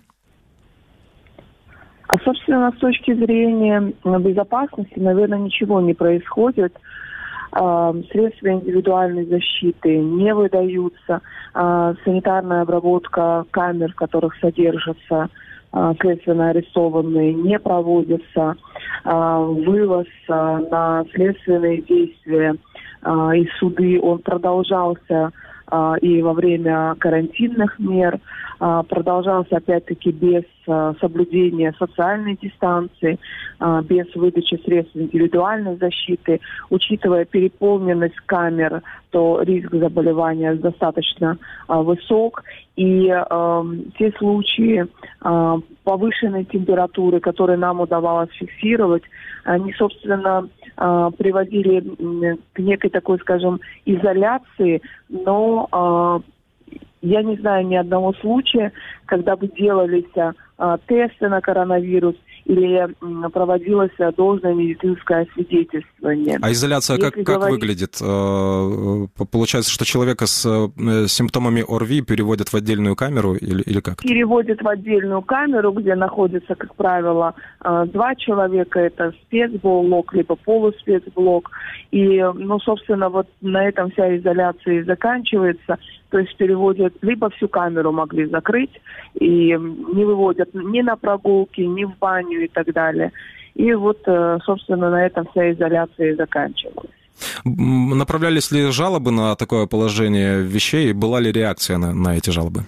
А, собственно, с точки зрения безопасности, наверное, ничего не происходит. Средства индивидуальной защиты не выдаются. Санитарная обработка камер, в которых содержатся следственно арестованные, не проводится. Вывоз на следственные действия и суды, он продолжался и во время карантинных мер, продолжался опять-таки без соблюдения социальной дистанции, без выдачи средств индивидуальной защиты. Учитывая переполненность камер, то риск заболевания достаточно высок. И э, те случаи э, повышенной температуры, которые нам удавалось фиксировать, они, собственно, э, приводили к некой такой, скажем, изоляции, но э, я не знаю ни одного случая, когда бы делались э, тесты на коронавирус или э, проводилось должное медицинское освидетельствование. А изоляция как, как говорить... выглядит? Получается, что человека с симптомами ОРВИ переводят в отдельную камеру или, или как? Переводят в отдельную камеру, где находится, как правило, два человека. Это спецблок, либо полуспецблок. И, ну, собственно, вот на этом вся изоляция и заканчивается. То есть переводят, либо всю камеру могли закрыть, и не выводят ни на прогулки, ни в баню и так далее. И вот, собственно, на этом вся изоляция и заканчивалась. Направлялись ли жалобы на такое положение вещей? Была ли реакция на, на эти жалобы?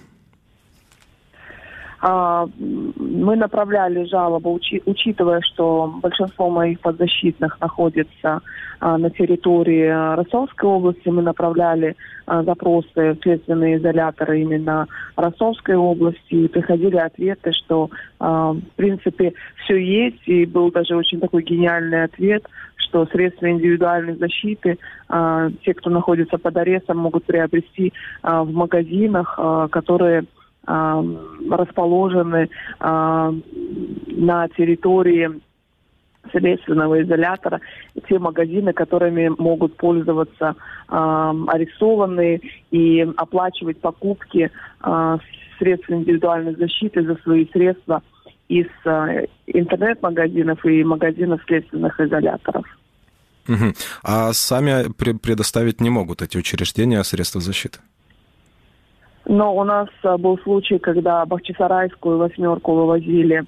Мы направляли жалобы, учи, учитывая, что большинство моих подзащитных находится а, на территории Ростовской области. Мы направляли а, запросы в следственные изоляторы именно Ростовской области. И приходили ответы, что, а, в принципе, все есть. И был даже очень такой гениальный ответ, что средства индивидуальной защиты а, те, кто находится под арестом, могут приобрести а, в магазинах, а, которые расположены а, на территории следственного изолятора, те магазины, которыми могут пользоваться а, арестованные и оплачивать покупки а, средств индивидуальной защиты за свои средства из а, интернет-магазинов и магазинов следственных изоляторов. Угу. А сами предоставить не могут эти учреждения средства защиты? Но у нас был случай, когда Бахчисарайскую восьмерку вывозили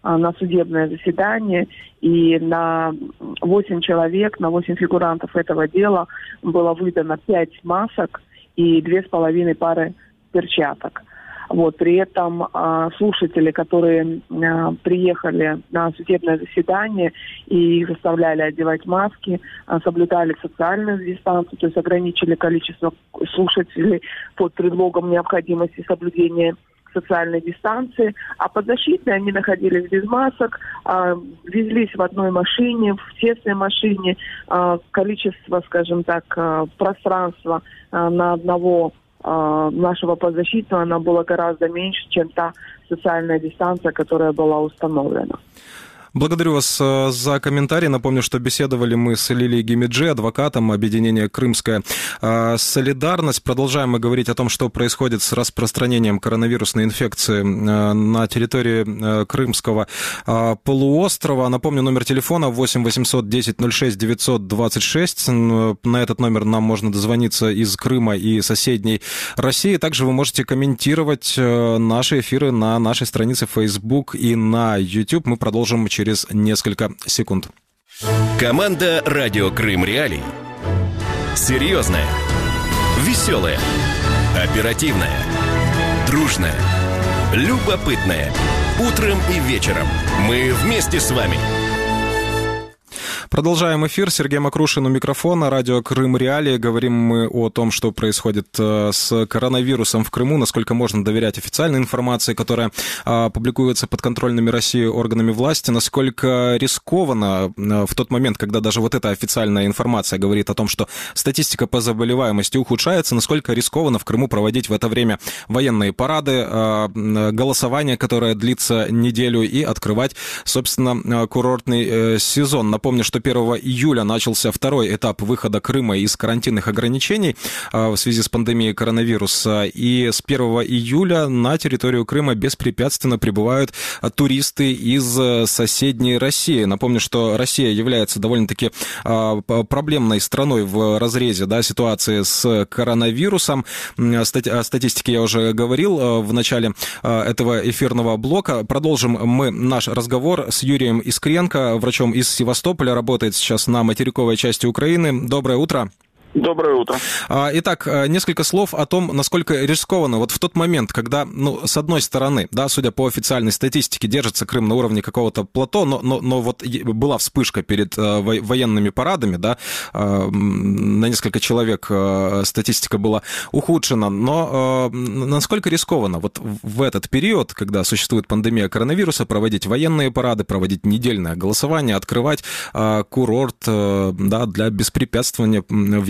на судебное заседание, и на восемь человек, на восемь фигурантов этого дела было выдано пять масок и две с половиной пары перчаток. Вот, при этом а, слушатели, которые а, приехали на судебное заседание и их заставляли одевать маски, а, соблюдали социальную дистанцию, то есть ограничили количество слушателей под предлогом необходимости соблюдения социальной дистанции, а подзащитные они находились без масок, а, везлись в одной машине, в тесной машине, а, количество, скажем так, а, пространства а, на одного нашего подзащитного, она была гораздо меньше, чем та социальная дистанция, которая была установлена. Благодарю вас за комментарий. Напомню, что беседовали мы с Лилией Гимиджи, адвокатом объединения «Крымская солидарность». Продолжаем мы говорить о том, что происходит с распространением коронавирусной инфекции на территории Крымского полуострова. Напомню, номер телефона восемь восемьсот десять ноль шесть девятьсот двадцать шесть. На этот номер нам можно дозвониться из Крыма и соседней России. Также вы можете комментировать наши эфиры на нашей странице Facebook и на YouTube. Мы продолжим через через несколько секунд. Команда «Радио Крым Реалии». Серьезная, веселая, оперативная, дружная, любопытная. Утром и вечером мы вместе с вами. Продолжаем эфир. Сергей Макрушин у микрофона. Радио Крым Реалии. Говорим мы о том, что происходит с коронавирусом в Крыму, насколько можно доверять официальной информации, которая публикуется подконтрольными России органами власти, насколько рискованно в тот момент, когда даже вот эта официальная информация говорит о том, что статистика по заболеваемости ухудшается, насколько рискованно в Крыму проводить в это время военные парады, голосование, которое длится неделю, и открывать, собственно, курортный сезон. Напомню, что первого июля начался второй этап выхода Крыма из карантинных ограничений в связи с пандемией коронавируса. И с первого июля на территорию Крыма беспрепятственно прибывают туристы из соседней России. Напомню, что Россия является довольно-таки проблемной страной в разрезе, да, ситуации с коронавирусом. О статистике я уже говорил в начале этого эфирного блока. Продолжим мы наш разговор с Юрием Искренко, врачом из Севастополя, работает сейчас на материковой части Украины. Доброе утро. Доброе утро. Итак, несколько слов о том, насколько рискованно вот в тот момент, когда, ну, с одной стороны, да, судя по официальной статистике, держится Крым на уровне какого-то плато, но, но, но вот была вспышка перед военными парадами, да, на несколько человек статистика была ухудшена, но насколько рискованно вот в этот период, когда существует пандемия коронавируса, проводить военные парады, проводить недельное голосование, открывать курорт, да, для беспрепятствования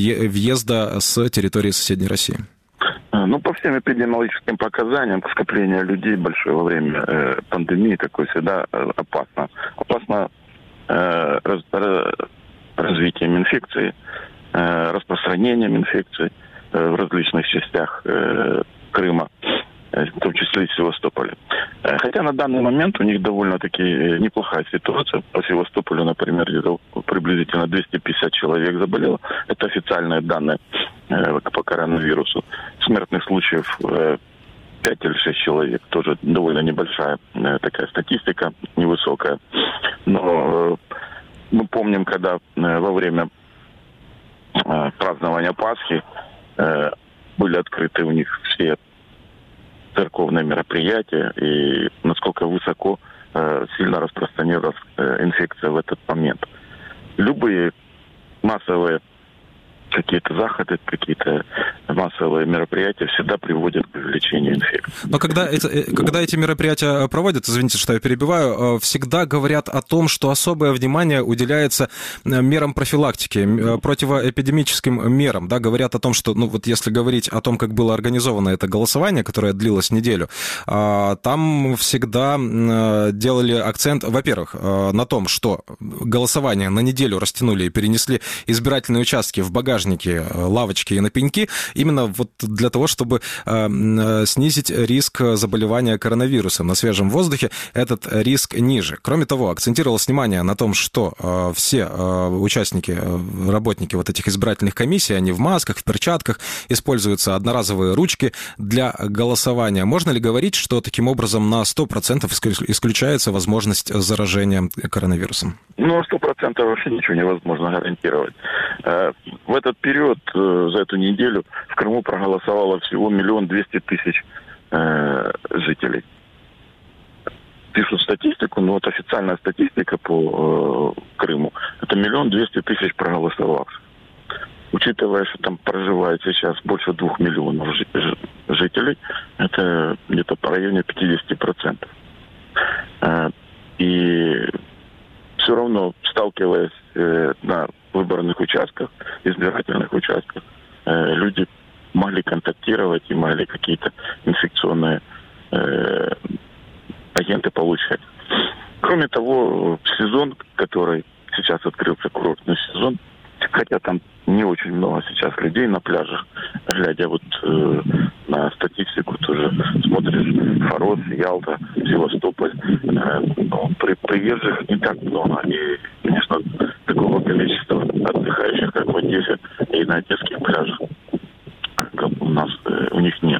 въезда с территории соседней России? Ну, по всем эпидемиологическим показаниям, скопление людей большое во время э, пандемии такое всегда э, опасно. Опасно э, раз, раз, развитием инфекции, э, распространением инфекции э, в различных частях э, Крыма, э, в том числе и Севастополя. Э, хотя на данный момент у них довольно-таки неплохая ситуация. По Севастополю, например, где-то приблизительно двести пятьдесят человек заболело. Это официальные данные э, по коронавирусу. Смертных случаев э, пять или шесть человек. Тоже довольно небольшая э, такая статистика, невысокая. Но э, мы помним, когда э, во время э, празднования Пасхи э, были открыты у них все церковные мероприятия, и насколько высоко э, сильно распространилась э, инфекция в этот момент. Любые массовые какие-то заходы, какие-то массовые мероприятия всегда приводят к увеличению инфекции. Но когда, это, когда эти мероприятия проводят, извините, что я перебиваю, всегда говорят о том, что особое внимание уделяется мерам профилактики, противоэпидемическим мерам. Да, говорят о том, что, ну вот если говорить о том, как было организовано это голосование, которое длилось неделю, там всегда делали акцент, во-первых, на том, что голосование на неделю растянули и перенесли избирательные участки в багажник пляжники, лавочки и на пеньки, именно вот для того, чтобы снизить риск заболевания коронавирусом. На свежем воздухе этот риск ниже. Кроме того, акцентировалось внимание на том, что все участники, работники вот этих избирательных комиссий, они в масках, в перчатках, используются одноразовые ручки для голосования. Можно ли говорить, что таким образом на сто процентов исключается возможность заражения коронавирусом? Ну, сто процентов вообще ничего невозможно гарантировать. В этот период, за эту неделю, в Крыму проголосовало всего миллион двести тысяч жителей. Пишут статистику, но вот официальная статистика по Крыму, это миллион двести тысяч проголосовавших. Учитывая, что там проживает сейчас больше двух миллионов жителей, это где-то по районе пятьдесят процентов. И все равно, сталкиваясь на выборных участках, избирательных участках, люди могли контактировать и могли какие-то инфекционные агенты получать. Кроме того, сезон, который сейчас открылся, курортный сезон, хотя там не очень много сейчас людей на пляжах, глядя вот э, на статистику тоже, смотришь, Форос, Ялта, Севастополь, э, ну, при, приезжих не так много. И, конечно, такого количества отдыхающих, как в Одессе и на одесских пляжах, как у нас, э, у них нет.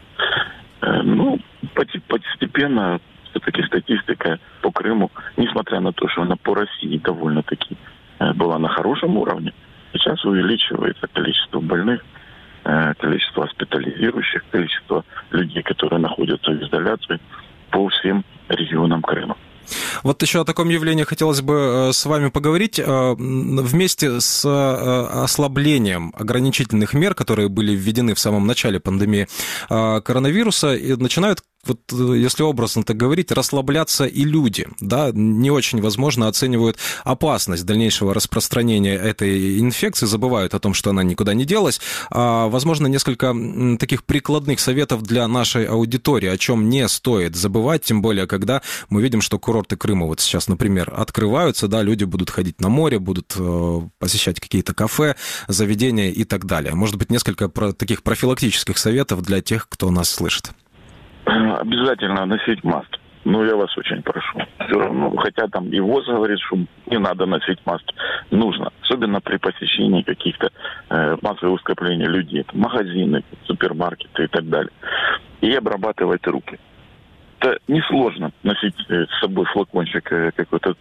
Э, ну, постепенно все-таки статистика по Крыму, несмотря на то, что она по России довольно-таки была на хорошем уровне, сейчас увеличивается количество больных, количество госпитализирующих, количество людей, которые находятся в изоляции по всем регионам Крыма. Вот еще о таком явлении хотелось бы с вами поговорить. Вместе с ослаблением ограничительных мер, которые были введены в самом начале пандемии коронавируса, начинают, вот если образно так говорить, расслабляться и люди, да, не очень, возможно, оценивают опасность дальнейшего распространения этой инфекции, забывают о том, что она никуда не делась. А, возможно, несколько таких прикладных советов для нашей аудитории, о чем не стоит забывать, тем более, когда мы видим, что курорты Крыма вот сейчас, например, открываются, да, люди будут ходить на море, будут э, посещать какие-то кафе, заведения и так далее. Может быть, несколько про- таких профилактических советов для тех, кто нас слышит. Обязательно носить маски. Ну, я вас очень прошу. Все равно, хотя там и ВОЗ говорит, что не надо носить маски. Нужно. Особенно при посещении каких-то э, массовых скоплений людей. Магазины, супермаркеты и так далее. И обрабатывать руки. Это несложно носить э, с собой флакончик э, какой-то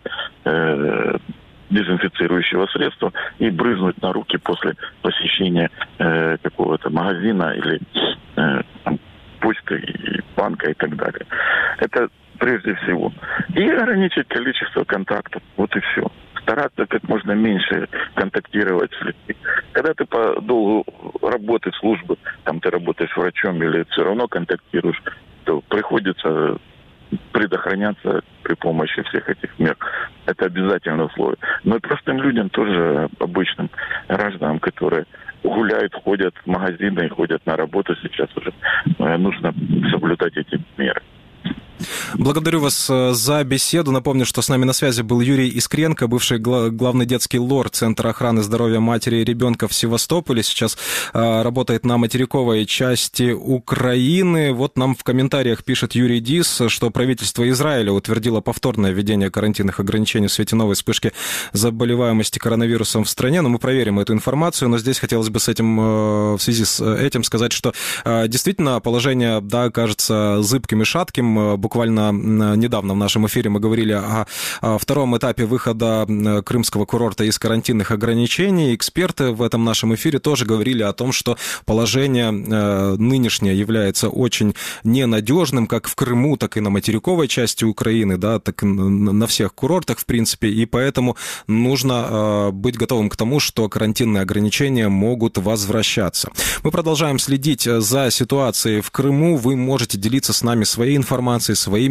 э, дезинфицирующего средства и брызнуть на руки после посещения э, какого-то магазина или э, там, почты, и банка и так далее. Это прежде всего. И ограничить количество контактов. Вот и все. Стараться как можно меньше контактировать с людьми. Когда ты по долгу работы, службы, там ты работаешь врачом или все равно контактируешь, то приходится предохраняться при помощи всех этих мер. Это обязательное условие. Но и простым людям тоже, обычным гражданам, которые гуляют, ходят в магазины, ходят на работу, сейчас уже нужно соблюдать эти меры. Благодарю вас за беседу. Напомню, что с нами на связи был Юрий Искренко, бывший главный детский лор Центра охраны здоровья матери и ребенка в Севастополе. Сейчас работает на материковой части Украины. Вот нам в комментариях пишет Юрий Дис, что правительство Израиля утвердило повторное введение карантинных ограничений в свете новой вспышки заболеваемости коронавирусом в стране. Но мы проверим эту информацию. Но здесь хотелось бы с этим, в связи с этим сказать, что действительно положение, да, кажется зыбким и шатким. Буквально недавно в нашем эфире мы говорили о втором этапе выхода крымского курорта из карантинных ограничений. Эксперты в этом нашем эфире тоже говорили о том, что положение нынешнее является очень ненадежным, как в Крыму, так и на материковой части Украины, да, так и на всех курортах, в принципе, и поэтому нужно быть готовым к тому, что карантинные ограничения могут возвращаться. Мы продолжаем следить за ситуацией в Крыму. Вы можете делиться с нами своей информацией, своими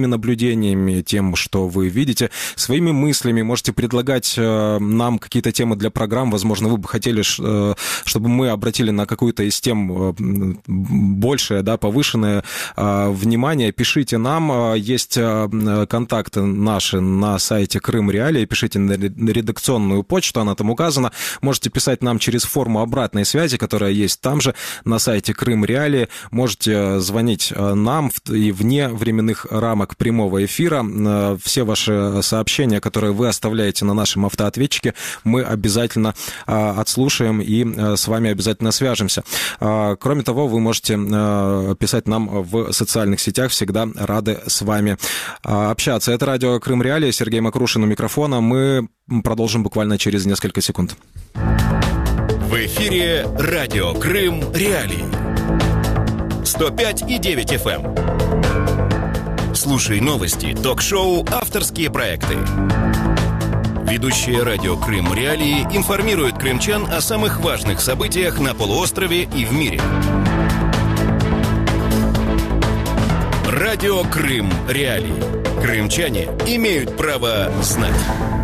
своими наблюдениями, тем, что вы видите, своими мыслями. Можете предлагать нам какие-то темы для программ. Возможно, вы бы хотели, чтобы мы обратили на какую-то из тем большее, да, повышенное внимание. Пишите нам. Есть контакты наши на сайте Крым Реалии. Пишите на редакционную почту, она там указана. Можете писать нам через форму обратной связи, которая есть там же, на сайте Крым Реалии. Можете звонить нам и вне временных рамок прямого эфира. Все ваши сообщения, которые вы оставляете на нашем автоответчике, мы обязательно отслушаем и с вами обязательно свяжемся. Кроме того, вы можете писать нам в социальных сетях. Всегда рады с вами общаться. Это радио Крым Реалии. Сергей Макрушин у микрофона. Мы продолжим буквально через несколько секунд. В эфире радио Крым Реалии. сто пять и девять эф эм. Слушай новости, ток-шоу, авторские проекты. Ведущие радио Крым Реалии информируют крымчан о самых важных событиях на полуострове и в мире. Радио Крым Реалии. Крымчане имеют право знать.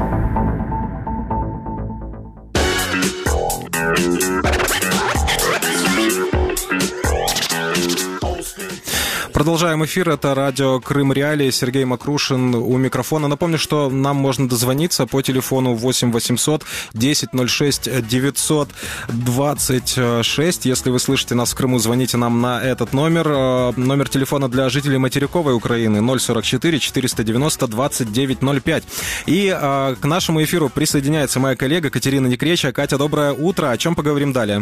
Продолжаем эфир. Это радио Крым Реалии. Сергей Макрушин у микрофона. Напомню, что нам можно дозвониться по телефону восемь восемьсот десять ноль шесть девятьсот двадцать шесть. Если вы слышите нас в Крыму, звоните нам на этот номер. Номер телефона для жителей материковой Украины ноль сорок четыре четыреста девяносто двадцать девять ноль пять. И а, к нашему эфиру присоединяется моя коллега Катерина Некреча. Катя, доброе утро. О чем поговорим далее?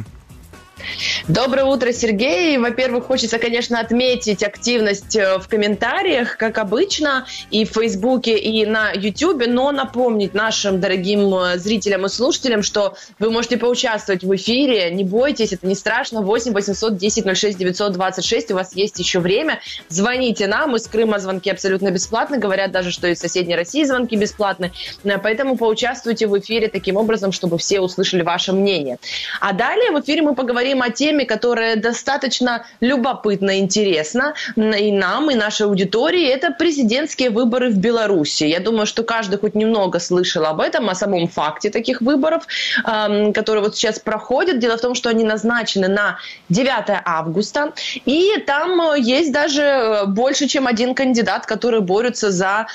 Доброе утро, Сергей. Во-первых, хочется, конечно, отметить активность в комментариях, как обычно, и в Фейсбуке, и на Ютубе, но напомнить нашим дорогим зрителям и слушателям, что вы можете поучаствовать в эфире, не бойтесь, это не страшно, восемь восемьсот десять ноль шесть девятьсот двадцать шесть, у вас есть еще время, звоните нам, из Крыма звонки абсолютно бесплатны, говорят даже, что из соседней России звонки бесплатны, поэтому поучаствуйте в эфире таким образом, чтобы все услышали ваше мнение. А далее в эфире мы поговорим о теме, которая достаточно любопытна и интересна и нам, и нашей аудитории. Это президентские выборы в Беларуси. Я думаю, что каждый хоть немного слышал об этом, о самом факте таких выборов, которые вот сейчас проходят. Дело в том, что они назначены на девятое августа, и там есть даже больше, чем один кандидат, которые борются за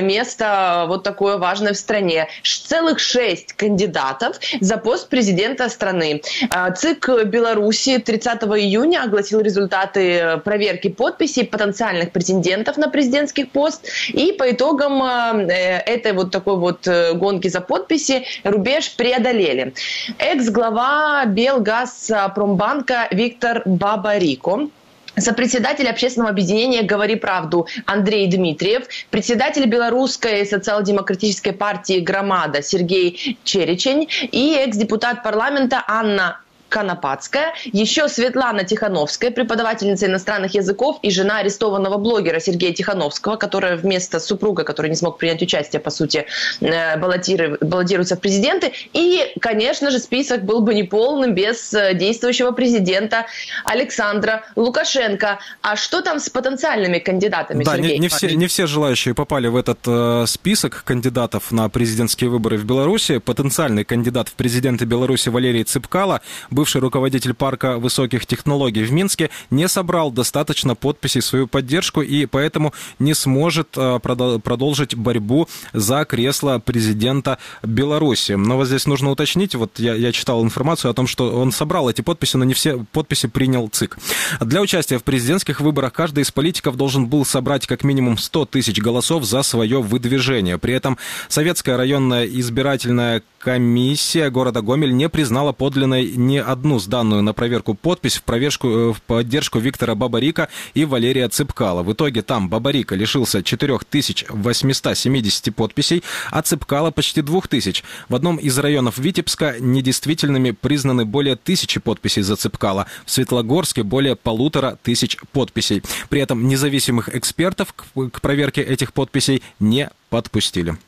место вот такое важное в стране. Целых шесть кандидатов за пост президента страны. ЦИК Беларуси тридцатого июня огласил результаты проверки подписей потенциальных претендентов на президентский пост. И по итогам этой вот такой вот гонки за подписи рубеж преодолели. Экс-глава Белгазпромбанка Виктор Бабарико, сопредседатель общественного объединения «Говори правду» Андрей Дмитриев, председатель белорусской социал-демократической партии «Громада» Сергей Черечень и экс-депутат парламента Анна Конопадская, еще Светлана Тихановская, преподавательница иностранных языков и жена арестованного блогера Сергея Тихановского, которая вместо супруга, который не смог принять участие, по сути, баллотируется в президенты. И, конечно же, список был бы неполным без действующего президента Александра Лукашенко. А что там с потенциальными кандидатами, да, Сергей? Не, не, все, не все желающие попали в этот э, список кандидатов на президентские выборы в Беларуси. Потенциальный кандидат в президенты Беларуси Валерий Цыпкало, бывший руководитель парка высоких технологий в Минске, не собрал достаточно подписей в свою поддержку и поэтому не сможет продолжить борьбу за кресло президента Беларуси. Но вот здесь нужно уточнить, вот я, я читал информацию о том, что он собрал эти подписи, но не все подписи принял ЦИК. Для участия в президентских выборах каждый из политиков должен был собрать как минимум сто тысяч голосов за свое выдвижение. При этом Советская районная избирательная комиссия города Гомель не признала подлинной ни одну сданную на проверку подпись в, проверку, в поддержку Виктора Бабарико и Валерия Цыпкало. В итоге там Бабарико лишился четыре тысячи восемьсот семьдесят подписей, а Цыпкало почти две тысячи. В одном из районов Витебска недействительными признаны более тысячи подписей за Цыпкало. В Светлогорске более полутора тысяч подписей. При этом независимых экспертов к, к проверке этих подписей не подпустили.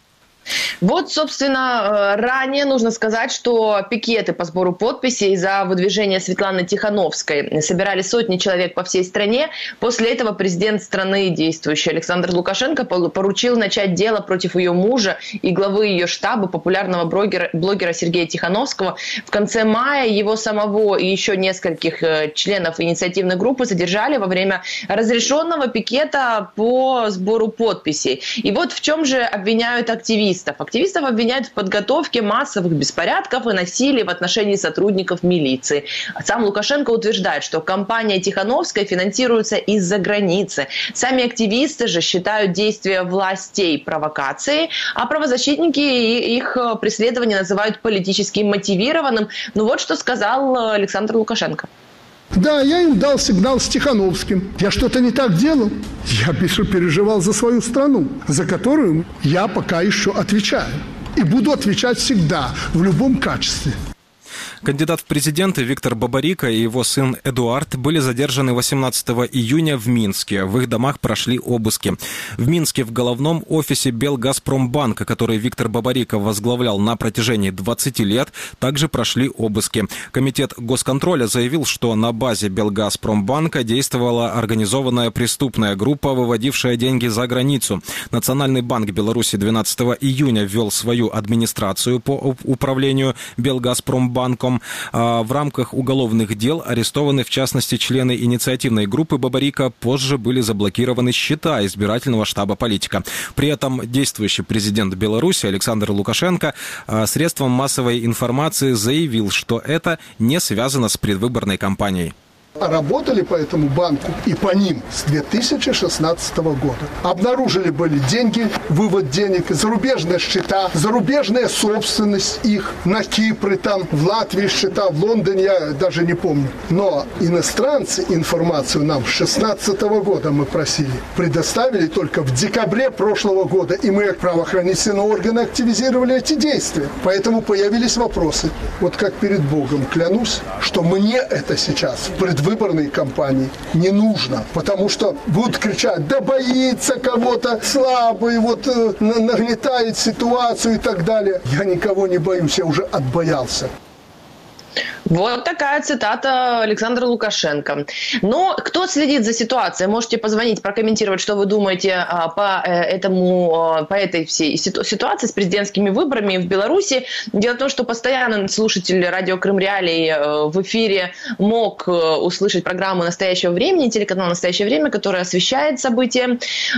Вот, собственно, ранее нужно сказать, что пикеты по сбору подписей за выдвижение Светланы Тихановской собирали сотни человек по всей стране. После этого президент страны, действующий Александр Лукашенко, поручил начать дело против ее мужа и главы ее штаба, популярного блогера, блогера Сергея Тихановского. В конце мая его самого и еще нескольких членов инициативной группы задержали во время разрешенного пикета по сбору подписей. И вот в чем же обвиняют активистов. Активистов обвиняют в подготовке массовых беспорядков и насилия в отношении сотрудников милиции. Сам Лукашенко утверждает, что кампания Тихановской финансируется из-за границы. Сами активисты же считают действия властей провокацией, а правозащитники их преследование называют политически мотивированным. Ну вот что сказал Александр Лукашенко. Да, я им дал сигнал с Тихановским. Я что-то не так делал. Я больше переживал за свою страну, за которую я пока еще отвечаю. И буду отвечать всегда, в любом качестве. Кандидат в президенты Виктор Бабарико и его сын Эдуард были задержаны восемнадцатого июня в Минске. В их домах прошли обыски. В Минске в головном офисе Белгазпромбанка, который Виктор Бабарико возглавлял на протяжении двадцати лет, также прошли обыски. Комитет госконтроля заявил, что на базе Белгазпромбанка действовала организованная преступная группа, выводившая деньги за границу. Национальный банк Беларуси двенадцатого июня ввел свою администрацию по управлению Белгазпромбанком. В рамках уголовных дел арестованы, в частности, члены инициативной группы Бабарико. Позже были заблокированы счета избирательного штаба политика. При этом действующий президент Беларуси Александр Лукашенко средствам массовой информации заявил, что это не связано с предвыборной кампанией. Работали по этому банку и по ним с две тысячи шестнадцатого года. Обнаружили были деньги, вывод денег, зарубежные счета, зарубежная собственность их на Кипре, там, в Латвии счета, в Лондоне, я даже не помню. Но иностранцы информацию нам с шестнадцатого года мы просили. Предоставили только в декабре прошлого года, и мы, как правоохранительные органы, активизировали эти действия. Поэтому появились вопросы. Вот как перед Богом клянусь, что мне это сейчас в предвыборной выборной кампании не нужно, потому что будут кричать, да боится кого-то слабый, вот э, нагнетает ситуацию и так далее. Я никого не боюсь, я уже отбоялся. Вот такая цитата Александра Лукашенко. Но кто следит за ситуацией? Можете позвонить, прокомментировать, что вы думаете по этому, по этой всей ситуации с президентскими выборами в Беларуси. Дело в том, что постоянно слушатель радио Крым Реалий в эфире мог услышать программу «Настоящего времени», телеканал «Настоящее время», который освещает события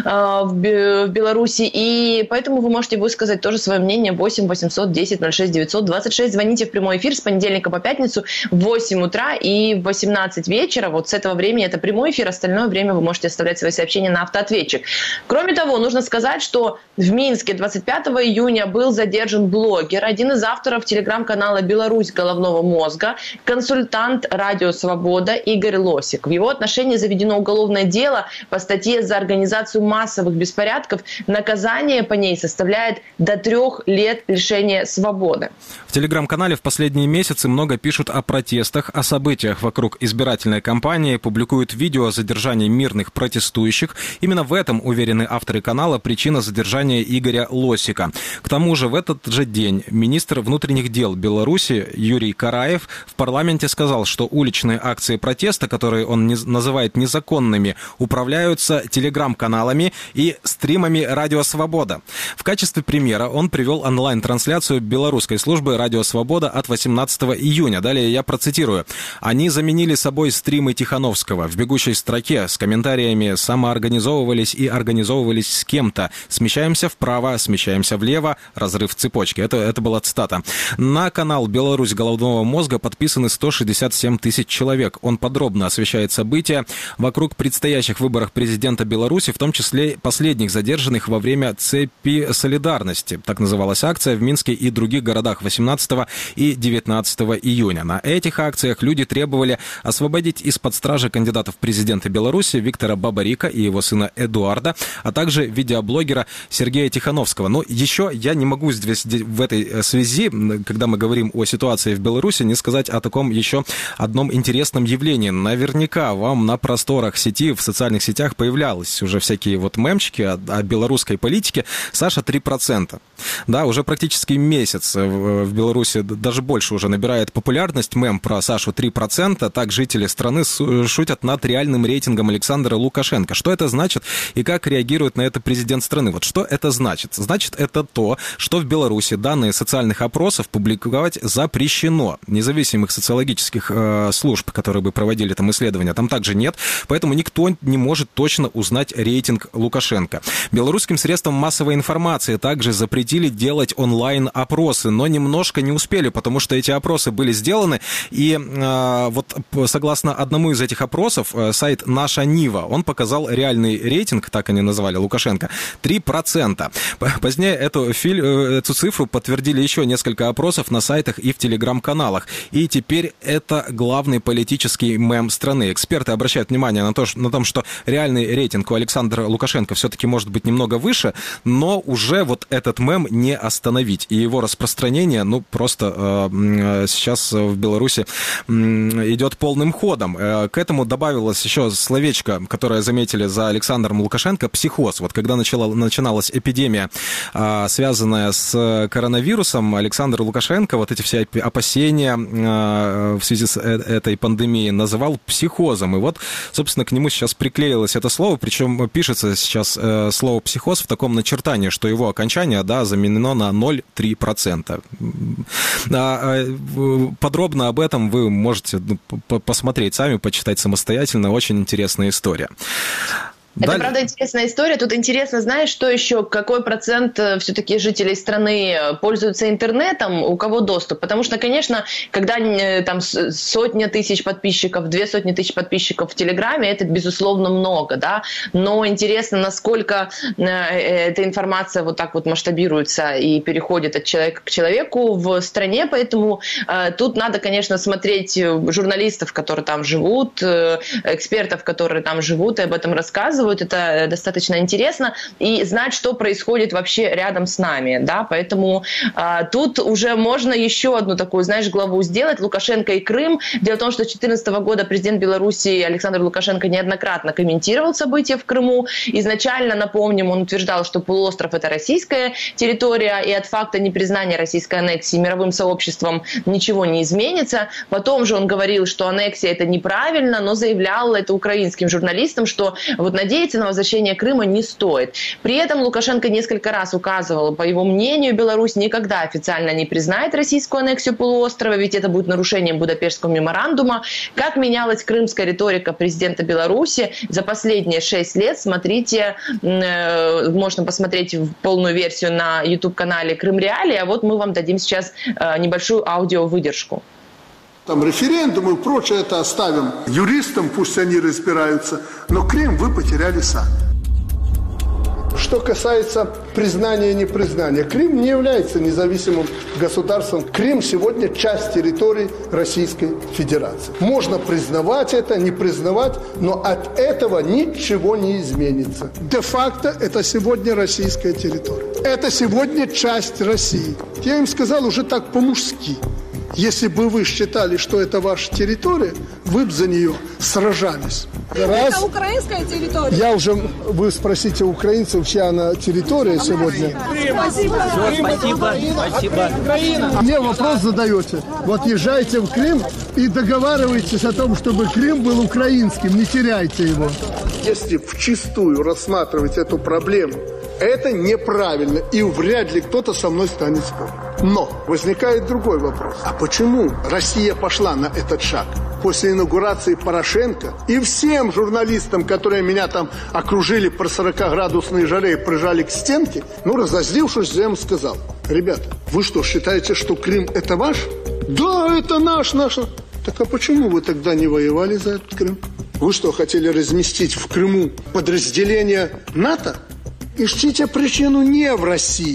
в Беларуси. И поэтому вы можете высказать тоже свое мнение. восемь восемьсот десять ноль шесть девятьсот двадцать шесть. Звоните в прямой эфир с понедельника по пятницу в восемь утра и в восемнадцать вечера. Вот с этого времени это прямой эфир, остальное время вы можете оставлять свои сообщения на автоответчик. Кроме того, нужно сказать, что в Минске двадцать пятого июня был задержан блогер, один из авторов телеграм-канала «Беларусь головного мозга», консультант «Радио Свобода» Игорь Лосик. В его отношении заведено уголовное дело по статье за организацию массовых беспорядков. Наказание по ней составляет до трех лет лишения свободы. В телеграм-канале в последние месяцы много пишут о протестах, о событиях вокруг избирательной кампании, публикуют видео о задержании мирных протестующих. Именно в этом, уверены авторы канала, причина задержания Игоря Лосика. К тому же в этот же день министр внутренних дел Беларуси Юрий Караев в парламенте сказал, что уличные акции протеста, которые он не, называет незаконными, управляются телеграм-каналами и стримами «Радио Свобода». В качестве примера он привел онлайн-трансляцию белорусской службы «Радио Свобода» от восемнадцатого июня. Далее я процитирую. Они заменили собой стримы Тихановского. В бегущей строке с комментариями самоорганизовывались и организовывались с кем-то. Смещаемся вправо, смещаемся влево, разрыв цепочки. Это, это была цитата. На канал «Беларусь головного мозга» подписаны сто шестьдесят семь тысяч человек. Он подробно освещает события вокруг предстоящих выборов президента Беларуси, в том числе последних задержанных во время цепи солидарности. Так называлась акция в Минске и других городах восемнадцатого и девятнадцатого июня. движения. На этих акциях люди требовали освободить из-под стражи кандидатов в президенты Беларуси Виктора Бабарика и его сына Эдуарда, а также видеоблогера Сергея Тихановского. Но еще я не могу здесь в этой связи, когда мы говорим о ситуации в Беларуси, не сказать о таком еще одном интересном явлении. Наверняка вам на просторах сети, в социальных сетях появлялись уже всякие вот мемчики о, о белорусской политике. Саша три процента. Да, уже практически месяц в, в Беларуси, даже больше уже набирает популярность мем про Сашу три процента. Так жители страны шутят над реальным рейтингом Александра Лукашенко. Что это значит и как реагирует на это президент страны? Вот что это значит? Значит, это то, что в Беларуси данные социальных опросов публиковать запрещено. Независимых социологических э, служб, которые бы проводили там исследования, там также нет, поэтому никто не может точно узнать рейтинг Лукашенко. Белорусским средствам массовой информации также запретили делать онлайн-опросы, но немножко не успели, потому что эти опросы были сделаны, и э, вот согласно одному из этих опросов, э, сайт «Наша Нива», он показал реальный рейтинг, так они назвали, Лукашенко, три процента. Позднее эту, филь, эту цифру подтвердили еще несколько опросов на сайтах и в телеграм-каналах. И теперь это главный политический мем страны. Эксперты обращают внимание на то, на том, что реальный рейтинг у Александра Лукашенко все-таки может быть немного выше, но уже вот этот мем не остановить. И его распространение, ну, просто э, сейчас в Беларуси э, идет полным ходом. Э, к этому добавилось еще словечко, которое заметили за Александром Лукашенко, психоз. Вот когда начала, начиналась эпидемия, э, связанная с коронавирусом, Александр Лукашенко вот эти все опасения э, в связи с э, этой пандемией называл психозом. И вот, собственно, к нему сейчас приклеилось это слово, причем пишется сейчас э, слово «психоз» в таком начертании, что его окончание, да, заменено на ноль целых три десятых процента. Подробно об этом вы можете посмотреть сами, почитать самостоятельно. Очень интересная история. Это, Далее. Правда, интересная история. Тут интересно, знаешь, что еще, какой процент все-таки жителей страны пользуются интернетом, у кого доступ? Потому что, конечно, когда там сотня тысяч подписчиков, две сотни тысяч подписчиков в Телеграме, это, безусловно, много, да, но интересно, насколько эта информация вот так вот масштабируется и переходит от человека к человеку в стране, поэтому тут надо, конечно, смотреть журналистов, которые там живут, экспертов, которые там живут и об этом рассказывают. Это достаточно интересно, и знать, что происходит вообще рядом с нами, да, поэтому а, тут уже можно еще одну такую, знаешь, главу сделать, Лукашенко и Крым. Дело в том, что с две тысячи четырнадцатого года президент Беларуси Александр Лукашенко неоднократно комментировал события в Крыму. Изначально, напомним, он утверждал, что полуостров — это российская территория, и от факта непризнания российской аннексии мировым сообществом ничего не изменится. Потом же он говорил, что аннексия — это неправильно, но заявлял это украинским журналистам, что вот надеяться на возвращение Крыма не стоит. При этом Лукашенко несколько раз указывал, по его мнению, Беларусь никогда официально не признает российскую аннексию полуострова, ведь это будет нарушением Будапештского меморандума. Как менялась крымская риторика президента Беларуси за последние шесть лет, смотрите, э, можно посмотреть полную версию на YouTube-канале Крым Реалии, а вот мы вам дадим сейчас э, небольшую аудиовыдержку. Там референдумы и прочее это оставим юристам, пусть они разбираются, но Крым вы потеряли сами. Что касается признания и непризнания, Крым не является независимым государством. Крым сегодня часть территории Российской Федерации. Можно признавать это, не признавать, но от этого ничего не изменится. Де-факто это сегодня российская территория. Это сегодня часть России. Я им сказал уже так по-мужски. Если бы вы считали, что это ваша территория, вы бы за нее сражались. Раз. Это украинская территория. Я уже, вы спросите украинцев, чья она территория сегодня. Спасибо. Все, спасибо. Спасибо. Мне вопрос задаете. Вот езжайте в Крым и договаривайтесь о том, чтобы Крым был украинским. Не теряйте его. Если вчистую рассматривать эту проблему, это неправильно, и вряд ли кто-то со мной станет спорить. Но возникает другой вопрос. А почему Россия пошла на этот шаг? После инаугурации Порошенко и всем журналистам, которые меня там окружили по сорокаградусной жаре и прижали к стенке, ну, разозлившись, я им сказал: ребята, вы что, считаете, что Крым это ваш? Да, это наш, наш. Так а почему вы тогда не воевали за этот Крым? Вы что, хотели разместить в Крыму подразделение НАТО? Ищите причину не в России,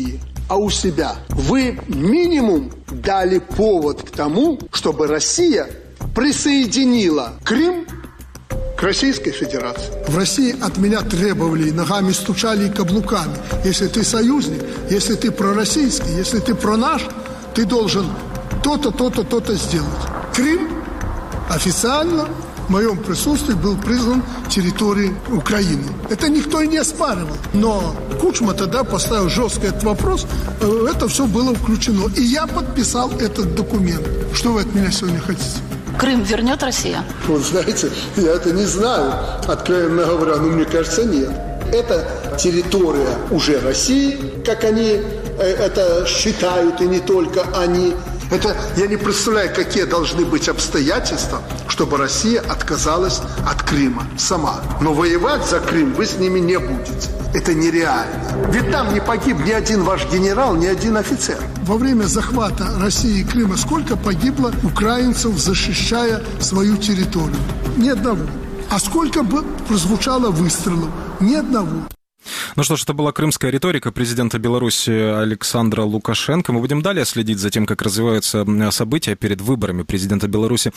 а у себя. Вы минимум дали повод к тому, чтобы Россия присоединила Крым к Российской Федерации. В России от меня требовали, ногами стучали и каблуками. Если ты союзник, если ты пророссийский, если ты про наш, ты должен то-то, то-то, то-то сделать. Крым официально в моем присутствии был признан территорией Украины. Это никто и не оспаривал. Но Кучма тогда поставил жестко этот вопрос, это все было включено. И я подписал этот документ. Что вы от меня сегодня хотите? Крым вернет Россия? Вот знаете, я это не знаю, откровенно говоря, но мне кажется, нет. Это территория уже России, как они это считают, и не только они. Это я не представляю, какие должны быть обстоятельства, чтобы Россия отказалась от Крыма сама. Но воевать за Крым вы с ними не будете. Это нереально. Ведь там не погиб ни один ваш генерал, ни один офицер. Во время захвата России и Крыма сколько погибло украинцев, защищая свою территорию? Ни одного. А сколько бы прозвучало выстрелов? Ни одного. Ну что ж, это была крымская риторика президента Беларуси Александра Лукашенко. Мы будем далее следить за тем, как развиваются события перед выборами президента Беларуси.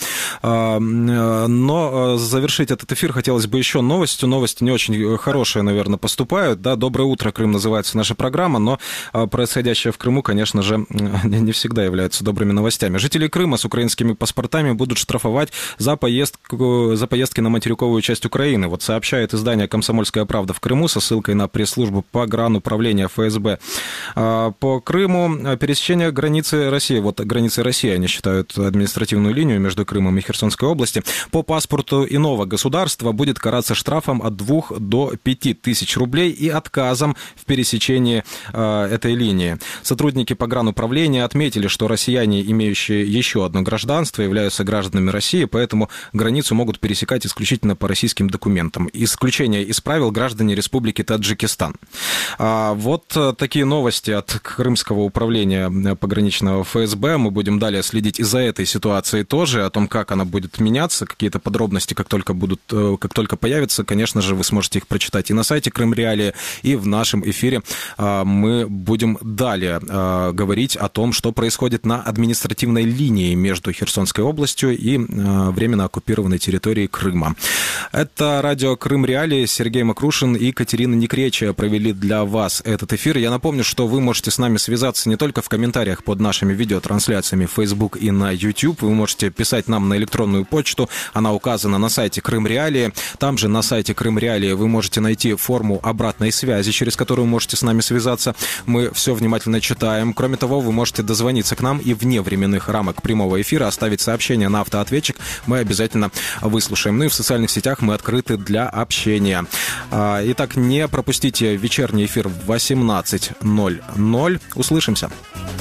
Но завершить этот эфир хотелось бы еще новостью. Новости не очень хорошие, наверное, поступают. Да, «Доброе утро, Крым» называется наша программа, но происходящее в Крыму, конечно же, не всегда является добрыми новостями. Жители Крыма с украинскими паспортами будут штрафовать за поездку, за поездки на материковую часть Украины. Вот сообщает издание «Комсомольская правда» в Крыму со ссылкой на пресс-службу погрануправления эф эс бэ. По Крыму пересечение границы России, вот границы России они считают административную линию между Крымом и Херсонской областью, по паспорту иного государства будет караться штрафом от двух до пяти тысяч рублей и отказом в пересечении этой линии. Сотрудники погрануправления отметили, что россияне, имеющие еще одно гражданство, являются гражданами России, поэтому границу могут пересекать исключительно по российским документам. Исключение из правил граждане Республики Таджикистан. Вот такие новости от Крымского управления пограничного эф эс бэ. Мы будем далее следить и за этой ситуацией тоже, о том, как она будет меняться. Какие-то подробности, как только будут, как только появятся, конечно же, вы сможете их прочитать и на сайте Крым Реалии, и в нашем эфире мы будем далее говорить о том, что происходит на административной линии между Херсонской областью и временно оккупированной территорией Крыма. Это радио Крым Реалии. Сергей Макрушин и Катерина Некречия провели для вас этот эфир. Я напомню, что вы можете с нами связаться не только в комментариях под нашими видеотрансляциями в Facebook и на YouTube. Вы можете писать нам на электронную почту. Она указана на сайте Крым Реалии. Там же на сайте Крым Реалии вы можете найти форму обратной связи, через которую вы можете с нами связаться. Мы все внимательно читаем. Кроме того, вы можете дозвониться к нам и вне временных рамок прямого эфира оставить сообщение на автоответчик. Мы обязательно выслушаем. Ну и в социальных сетях мы открыты для общения. Итак, не пропустите вечерний эфир в восемнадцать ноль ноль. Услышимся.